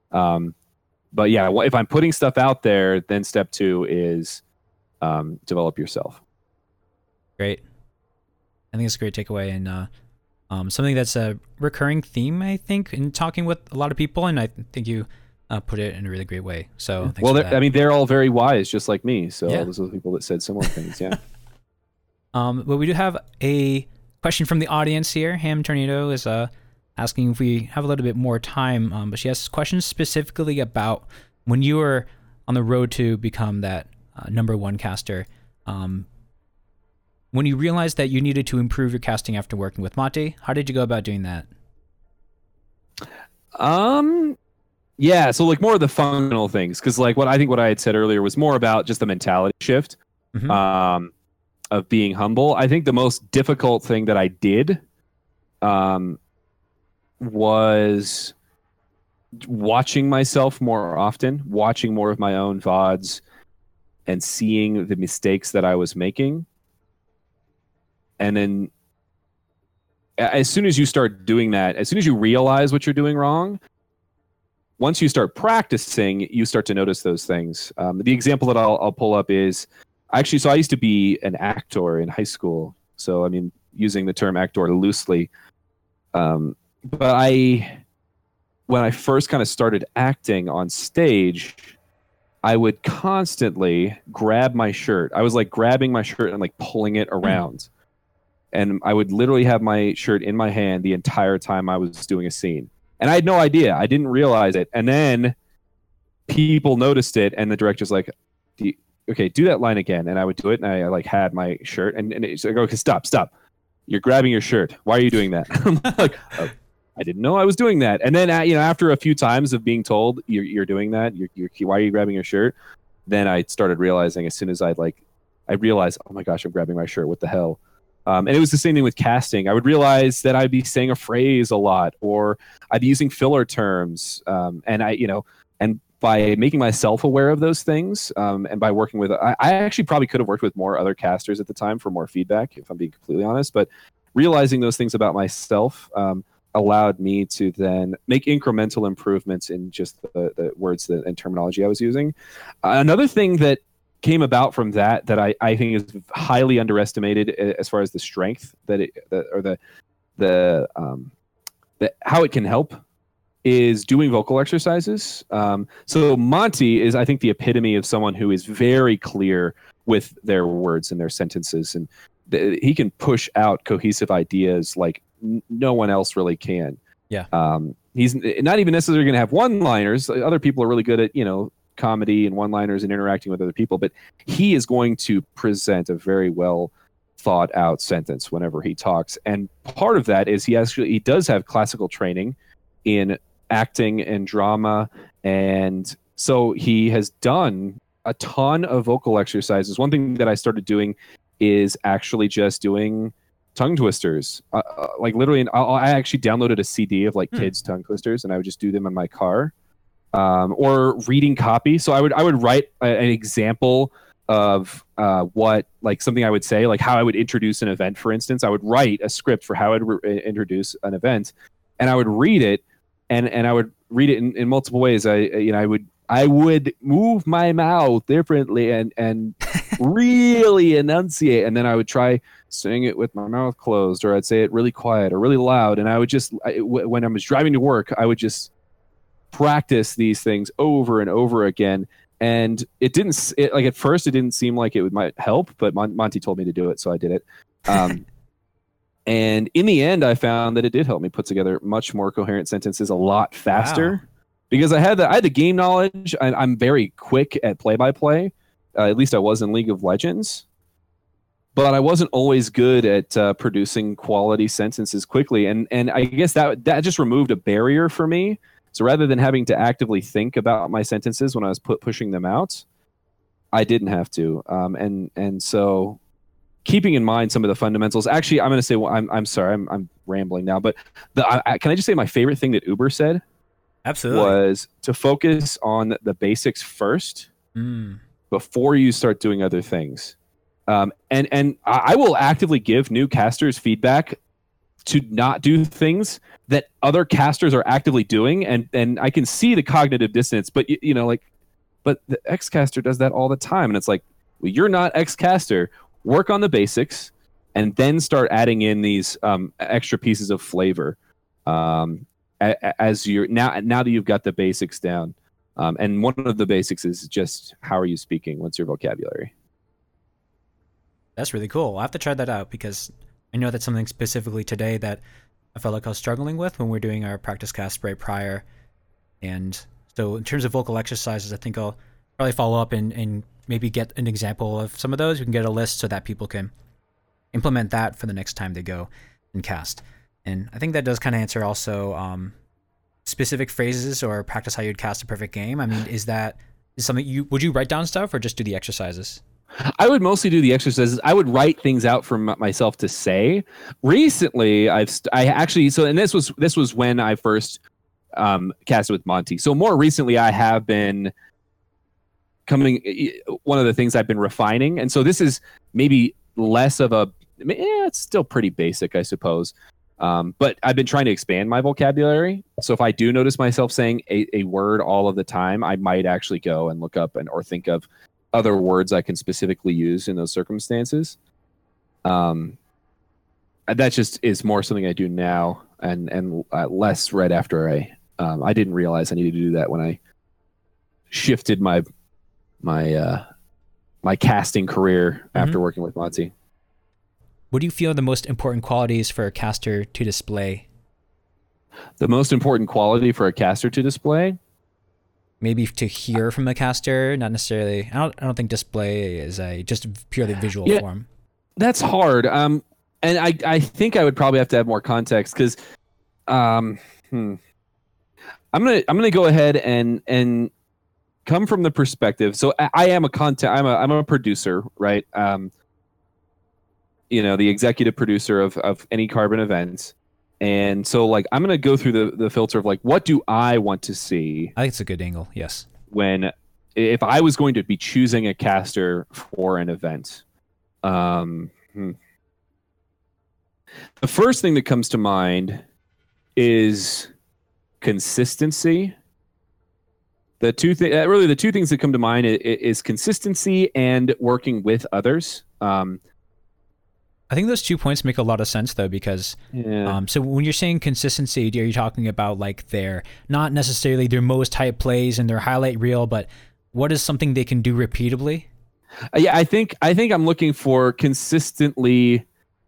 [SPEAKER 2] But yeah, if I'm putting stuff out there, then step two is develop yourself.
[SPEAKER 1] Great. I think it's a great takeaway, and something that's a recurring theme, I think, in talking with a lot of people, and I think you put it in a really great way. So
[SPEAKER 2] they're all very wise, just like me. So those are the people that said similar things. Yeah.
[SPEAKER 1] But we do have a question from the audience here. Ham Tornado is asking if we have a little bit more time, but she has questions specifically about when you were on the road to become that number one caster. When you realized that you needed to improve your casting after working with Monty, how did you go about doing that?
[SPEAKER 2] Yeah, so more of the functional things, because what I had said earlier was more about just the mentality shift, of being humble. I think the most difficult thing that I did was watching myself more often, watching more of my own VODs and seeing the mistakes that I was making. And then as soon as you start doing that, as soon as you realize what you're doing wrong, once you start practicing, you start to notice those things. The example that I'll pull up is actually, so I used to be an actor in high school. So, I mean, using the term actor loosely. But when I first kind of started acting on stage, I would constantly grab my shirt. I was like grabbing my shirt and like pulling it around. And I would literally have my shirt in my hand the entire time I was doing a scene. And I had no idea. I didn't realize it. And then people noticed it, and the director's like, okay, do that line again. And I would do it, and I like had my shirt, and it's like, okay, stop. You're grabbing your shirt. Why are you doing that? I'm like, oh, I didn't know I was doing that. And then, after a few times of being told you're doing that, why are you grabbing your shirt? Then I started realizing, as soon as I realized, oh my gosh, I'm grabbing my shirt. What the hell? And it was the same thing with casting. I would realize that I'd be saying a phrase a lot, or I'd be using filler terms. And by making myself aware of those things, and by working with, I actually probably could have worked with more other casters at the time for more feedback, if I'm being completely honest. But realizing those things about myself allowed me to then make incremental improvements in just the words and terminology I was using. Another thing that came about from that I think is highly underestimated as far as the strength how it can help is doing vocal exercises. So Monty is, I think, the epitome of someone who is very clear with their words and their sentences, and he can push out cohesive ideas like no one else really can.
[SPEAKER 1] Yeah.
[SPEAKER 2] He's not even necessarily going to have one-liners. Other people are really good at, comedy and one-liners and interacting with other people, but he is going to present a very well thought out sentence whenever he talks. And part of that is he does have classical training in acting and drama, and so he has done a ton of vocal exercises. One thing that I started doing is actually just doing tongue twisters. Like literally, I actually downloaded a CD of like kids tongue twisters, and I would just do them in my car. Or reading copy. So I would write an example of what, like, something I would say, like how I would introduce an event, for instance. I would write a script for how I'd introduce an event, and I would read it, and I would read it in multiple ways. I would move my mouth differently and really enunciate, and then I would try saying it with my mouth closed, or I'd say it really quiet or really loud. And I would just, when I was driving to work, I would just practice these things over and over again. And at first it didn't seem like it might help, but Monty told me to do it, so I did it. And in the end, I found that it did help me put together much more coherent sentences a lot faster. Wow. Because I had the game knowledge, and I'm very quick at play-by-play. At least I was in League of Legends. But I wasn't always good at producing quality sentences quickly. And I guess that just removed a barrier for me. So rather than having to actively think about my sentences when I was pushing them out, I didn't have to. And so keeping in mind some of the fundamentals. Actually, I'm going to say, I'm sorry, I'm rambling now. But can I just say my favorite thing that Uber said?
[SPEAKER 1] Absolutely.
[SPEAKER 2] Was to focus on the basics first before you start doing other things. And I will actively give new casters feedback to not do things that other casters are actively doing, and I can see the cognitive dissonance, but but the X caster does that all the time, and it's like, well, you're not X caster. Work on the basics, and then start adding in these extra pieces of flavor as you're now that you've got the basics down. And one of the basics is just, how are you speaking? What's your vocabulary?
[SPEAKER 1] That's really cool. I'll have to try that out, because I know that's something specifically today that I felt like I was struggling with when we were doing our practice cast right prior. And so in terms of vocal exercises, I think I'll probably follow up and maybe get an example of some of those. We can get a list so that people can implement that for the next time they go and cast. And I think that does kind of answer also specific phrases or practice how you'd cast a perfect game. I mean, is something would you write down stuff or just do the exercises?
[SPEAKER 2] I would mostly do the exercises. I would write things out for myself to say. Recently, I actually and this was when I first casted with Monty. So more recently, I have been one of the things I've been refining, and so this is maybe less of a. It's still pretty basic, I suppose. But I've been trying to expand my vocabulary. So if I do notice myself saying a word all of the time, I might actually go and look up or think of other words I can specifically use in those circumstances. That just is more something I do now, and less right after I didn't realize I needed to do that when I shifted my casting career after working with Monty.
[SPEAKER 1] What do you feel are the most important qualities for a caster to display?
[SPEAKER 2] The most important quality for a caster to display?
[SPEAKER 1] Maybe to hear from a caster, not necessarily. I don't think display is a just purely visual form.
[SPEAKER 2] That's hard. And I think I would probably have to have more context because I'm gonna go ahead and come from the perspective. So I am I'm a producer, right? The executive producer of any Carbon event. And so like I'm going to go through the filter of like, what do I want to see?
[SPEAKER 1] I think it's a good angle. Yes.
[SPEAKER 2] If I was going to be choosing a caster for an event, the first thing that comes to mind is consistency. The two things that come to mind is consistency and working with others.
[SPEAKER 1] I think those 2 points make a lot of sense though, because so when you're saying consistency, are you talking about like not necessarily their most hype plays and their highlight reel, but what is something they can do repeatably?
[SPEAKER 2] Yeah, I think I'm looking for consistently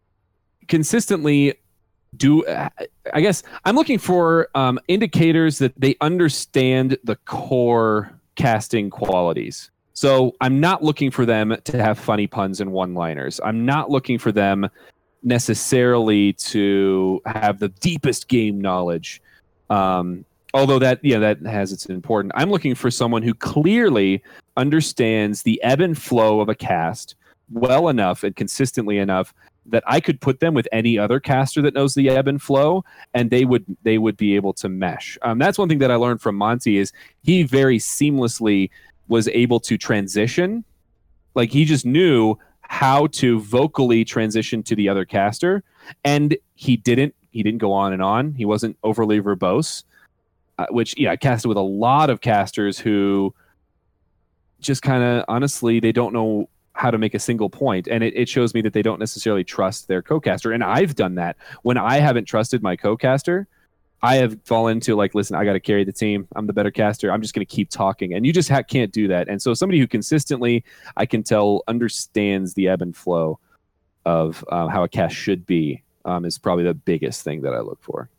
[SPEAKER 2] do. I guess I'm looking for indicators that they understand the core casting qualities. So I'm not looking for them to have funny puns and one-liners. I'm not looking for them necessarily to have the deepest game knowledge. Although that has its important. I'm looking for someone who clearly understands the ebb and flow of a cast well enough and consistently enough that I could put them with any other caster that knows the ebb and flow, and they would be able to mesh. That's one thing that I learned from Monty is he very seamlessly was able to transition. Like he just knew how to vocally transition to the other caster, and he didn't go on and on. He wasn't overly verbose, which I casted with a lot of casters who just kind of honestly they don't know how to make a single point, and it shows me that they don't necessarily trust their co-caster. And I've done that when I haven't trusted my co-caster. I have fallen into like, listen, I got to carry the team. I'm the better caster. I'm just going to keep talking. And you just can't do that. And so somebody who consistently, I can tell, understands the ebb and flow of how a cast should be is probably the biggest thing that I look for.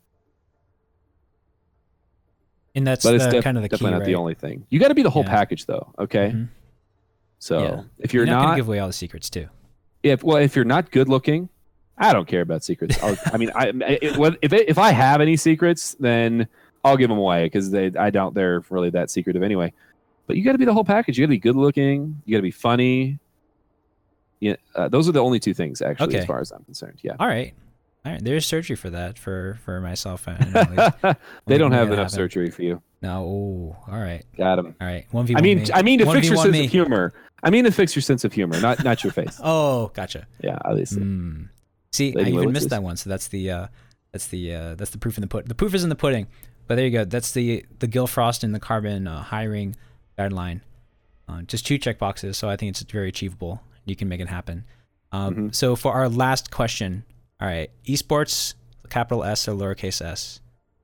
[SPEAKER 1] And that's kind of the
[SPEAKER 2] definitely
[SPEAKER 1] key,
[SPEAKER 2] not
[SPEAKER 1] right?
[SPEAKER 2] the only thing. You got to be the whole package, though. Okay. Mm-hmm. So if you're
[SPEAKER 1] not going to give away all the secrets too.
[SPEAKER 2] If you're not good looking, I don't care about secrets. If I have any secrets, then I'll give them away because they're really that secretive anyway. But you got to be the whole package. You got to be good looking. You got to be funny. Yeah, those are the only two things actually, as far as I'm concerned. Yeah.
[SPEAKER 1] All right. There's surgery for that for myself.
[SPEAKER 2] They don't have enough surgery for you.
[SPEAKER 1] No. Ooh, all right.
[SPEAKER 2] Got him.
[SPEAKER 1] All right. 1v1
[SPEAKER 2] I mean to fix your sense of humor. I mean to fix your sense of humor, not your face.
[SPEAKER 1] Oh, gotcha.
[SPEAKER 2] Yeah, obviously.
[SPEAKER 1] See, I even missed that one. So that's the proof in the pudding. The proof is in the pudding. But there you go. That's the Gil Frost and the Carbon hiring guideline. Just 2 checkboxes, so I think it's very achievable. You can make it happen. So for our last question, all right, esports, capital S or lowercase s?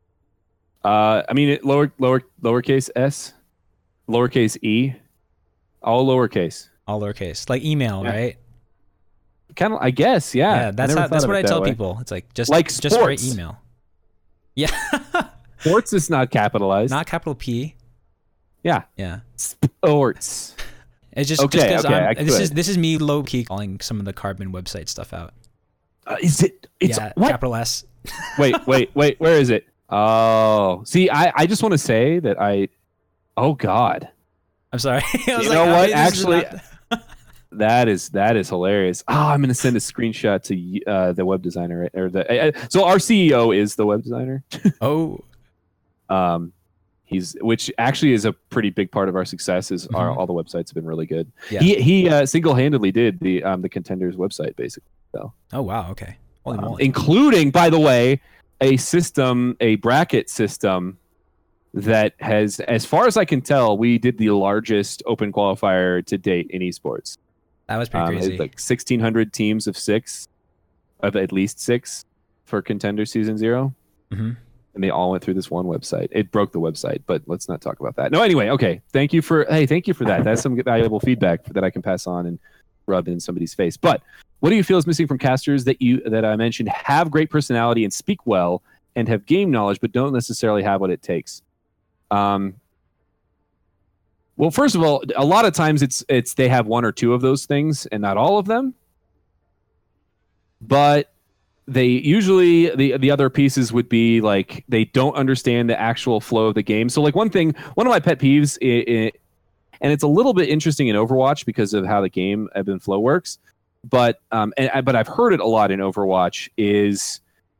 [SPEAKER 2] Lowercase s, lowercase e, all lowercase.
[SPEAKER 1] All lowercase, like email, right?
[SPEAKER 2] Kind of, I guess, yeah.
[SPEAKER 1] That's what I tell people. It's like just write email. Yeah.
[SPEAKER 2] Sports is not capitalized.
[SPEAKER 1] Not capital P.
[SPEAKER 2] Yeah.
[SPEAKER 1] Yeah.
[SPEAKER 2] Sports.
[SPEAKER 1] It's just because this is me low key calling some of the Carbon website stuff out.
[SPEAKER 2] Is it? It's what?
[SPEAKER 1] Capital S.
[SPEAKER 2] wait. Where is it? Oh, see, I just want to say that oh God.
[SPEAKER 1] I'm sorry.
[SPEAKER 2] What? Actually, That is hilarious. Oh, I'm going to send a screenshot to the web designer, right? Or so our CEO is the web designer.
[SPEAKER 1] Oh,
[SPEAKER 2] which actually is a pretty big part of our success. Is all the websites have been really good.
[SPEAKER 1] Yeah.
[SPEAKER 2] He single-handedly did the Contenders website basically. So.
[SPEAKER 1] Oh wow. Okay. Holy moly.
[SPEAKER 2] Including, by the way, a bracket system that has, as far as I can tell, we did the largest open qualifier to date in esports.
[SPEAKER 1] That was pretty crazy.
[SPEAKER 2] Like 1,600 teams of at least six for Contender Season 0.
[SPEAKER 1] Mm-hmm.
[SPEAKER 2] And they all went through this one website. It broke the website, but let's not talk about that. No, anyway, okay. Thank you for that. That's some valuable feedback that I can pass on and rub in somebody's face. But what do you feel is missing from casters that I mentioned have great personality and speak well and have game knowledge, but don't necessarily have what it takes? Well, first of all, a lot of times it's they have one or two of those things and not all of them. But they usually the other pieces would be like they don't understand the actual flow of the game. So like one of my pet peeves, and it's a little bit interesting in Overwatch because of how the game ebb and flow works. But but I've heard it a lot in Overwatch is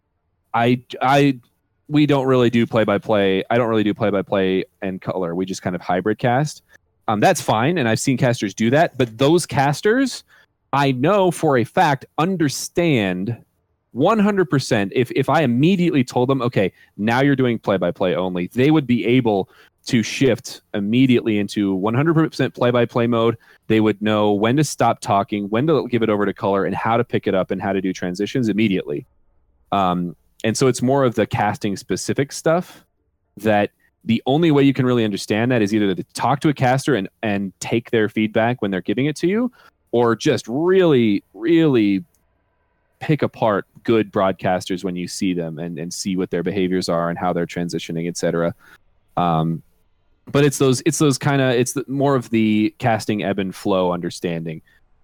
[SPEAKER 2] we don't really do play-by-play. I don't really do play-by-play and color. We just kind of hybrid cast. That's fine, and I've seen casters do that. But those casters, I know for a fact, understand 100%. If I immediately told them, okay, now you're doing play-by-play only, they would be able to shift immediately into 100% play-by-play mode. They would know when to stop talking, when to give it over to color, and how to pick it up and how to do transitions immediately. And so it's more of the casting specific stuff that the only way you can really understand that is either to talk to a caster and take their feedback when they're giving it to you, or just really, really pick apart good broadcasters when you see them and see what their behaviors are and how they're transitioning, etc. But it's more of the casting ebb and flow understanding.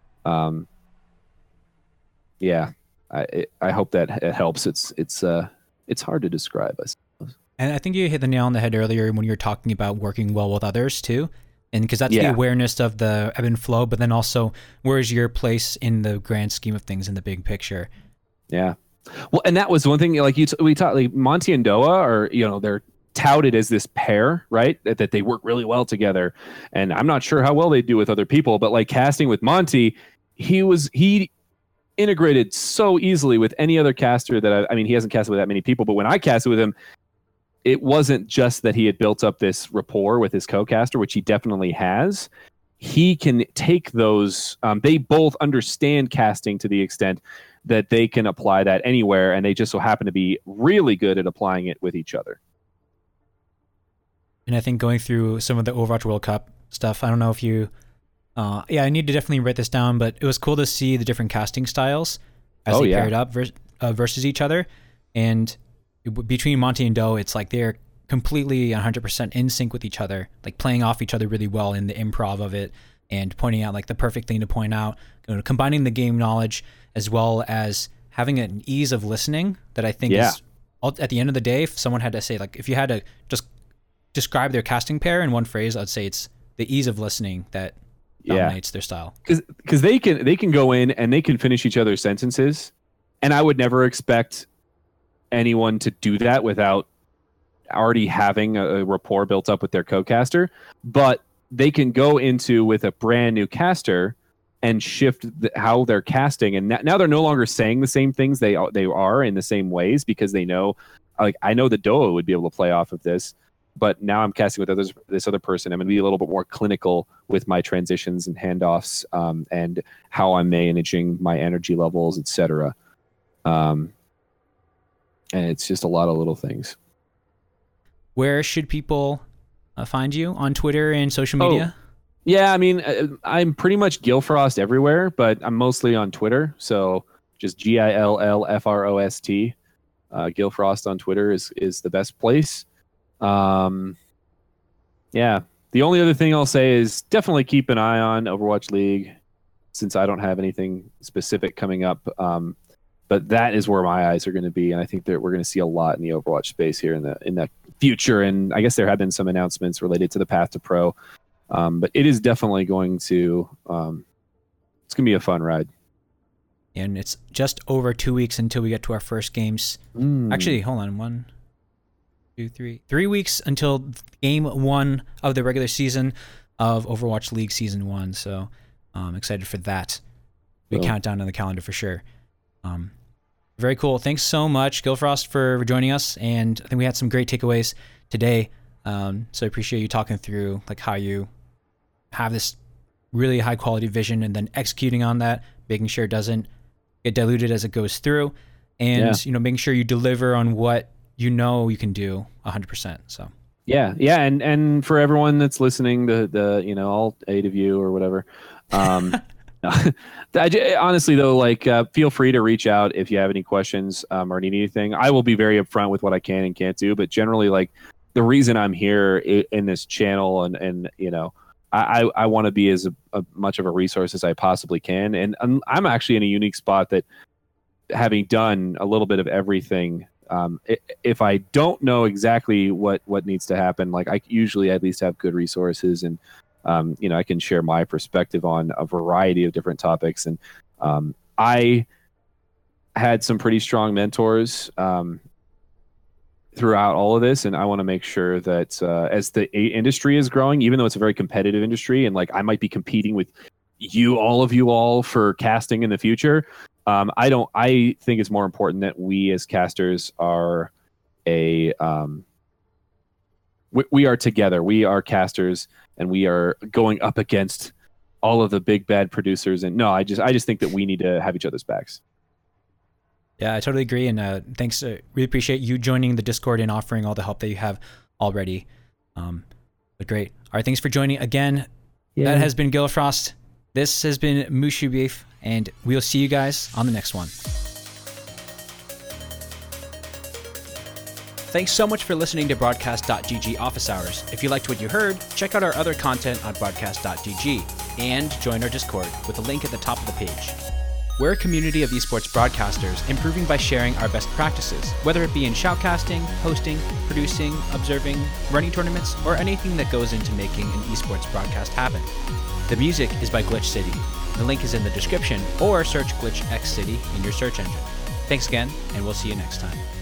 [SPEAKER 2] Yeah. I hope that it helps. It's hard to describe, I suppose.
[SPEAKER 1] And I think you hit the nail on the head earlier when you were talking about working well with others too, and because that's the awareness of the ebb and flow, but then also where's your place in the grand scheme of things in the big picture.
[SPEAKER 2] Yeah, well, and that was one thing. Like we talked, like Monty and Doa are, they're touted as this pair, right? That they work really well together, and I'm not sure how well they do with other people, but like casting with Monty, he integrated so easily with any other caster that he hasn't casted with that many people, but when I casted with him, it wasn't just that he had built up this rapport with his co-caster, which he definitely has. He can take those, they both understand casting to the extent that they can apply that anywhere, and they just so happen to be really good at applying it with each other.
[SPEAKER 1] And I think going through some of the Overwatch World Cup stuff, I don't know if you I need to definitely write this down, but it was cool to see the different casting styles as they paired up versus each other. And between Monty and Doe, it's like they're completely 100% in sync with each other, like playing off each other really well in the improv of it and pointing out like the perfect thing to point out, combining the game knowledge as well as having an ease of listening that I think is, at the end of the day, if someone had to say, like, if you had to just describe their casting pair in one phrase, I'd say it's the ease of listening that dominates their style.
[SPEAKER 2] Because they can go in and they can finish each other's sentences, and I would never expect anyone to do that without already having a rapport built up with their co-caster. But they can go into with a brand new caster and shift how they're casting, and now they're no longer saying the same things they are in the same ways, because they know, like, I know the Doa would be able to play off of this. But now I'm casting with this other person. I'm going to be a little bit more clinical with my transitions and handoffs, and how I'm managing my energy levels, etc. And it's just a lot of little things.
[SPEAKER 1] Where should people find you on Twitter and social media?
[SPEAKER 2] Yeah, I'm pretty much Gilfrost everywhere, but I'm mostly on Twitter. So just GILLFROST. Gilfrost on Twitter is the best place. The only other thing I'll say is definitely keep an eye on Overwatch League, since I don't have anything specific coming up. But that is where my eyes are going to be, and I think that we're going to see a lot in the Overwatch space here in the future. And I guess there have been some announcements related to the path to pro, but it is definitely going to It's going to be a fun ride.
[SPEAKER 1] And it's just over 2 weeks until we get to our first games. Actually, hold on. 1, 2, 3. 3 weeks until game 1 of the regular season of Overwatch League Season 1. So I'm excited for that. We count down on the calendar for sure. Very cool. Thanks so much, Gilfrost, for joining us. And I think we had some great takeaways today. So I appreciate you talking through like how you have this really high quality vision and then executing on that, making sure it doesn't get diluted as it goes through, and making sure you deliver on what you can do 100%. So
[SPEAKER 2] and for everyone that's listening, the all 8 of you or whatever, honestly though, like feel free to reach out if you have any questions or need anything. I will be very upfront with what I can and can't do, but generally, like, the reason I'm here in this channel and I want to be as much of a resource as I possibly can. And I'm actually in a unique spot that, having done a little bit of everything, if I don't know exactly what needs to happen, like, I usually at least have good resources, and I can share my perspective on a variety of different topics. And I had some pretty strong mentors throughout all of this, and I want to make sure that as the industry is growing, even though it's a very competitive industry, and like I might be competing with all of you all for casting in the future, I think it's more important that we as casters are we are together. We are casters, and we are going up against all of the big bad producers. And I just think that we need to have each other's backs.
[SPEAKER 1] Yeah, I totally agree. And thanks. Really appreciate you joining the Discord and offering all the help that you have already. But great. All right. Thanks for joining again. Yeah. That has been Gilfrost. This has been Mushu Beef, and we'll see you guys on the next one. Thanks so much for listening to Broadcast.gg Office Hours. If you liked what you heard, check out our other content on Broadcast.gg and join our Discord with a link at the top of the page. We're a community of esports broadcasters improving by sharing our best practices, whether it be in shoutcasting, hosting, producing, observing, running tournaments, or anything that goes into making an esports broadcast happen. The music is by Glitch City. The link is in the description, or search Glitch X City in your search engine. Thanks again, and we'll see you next time.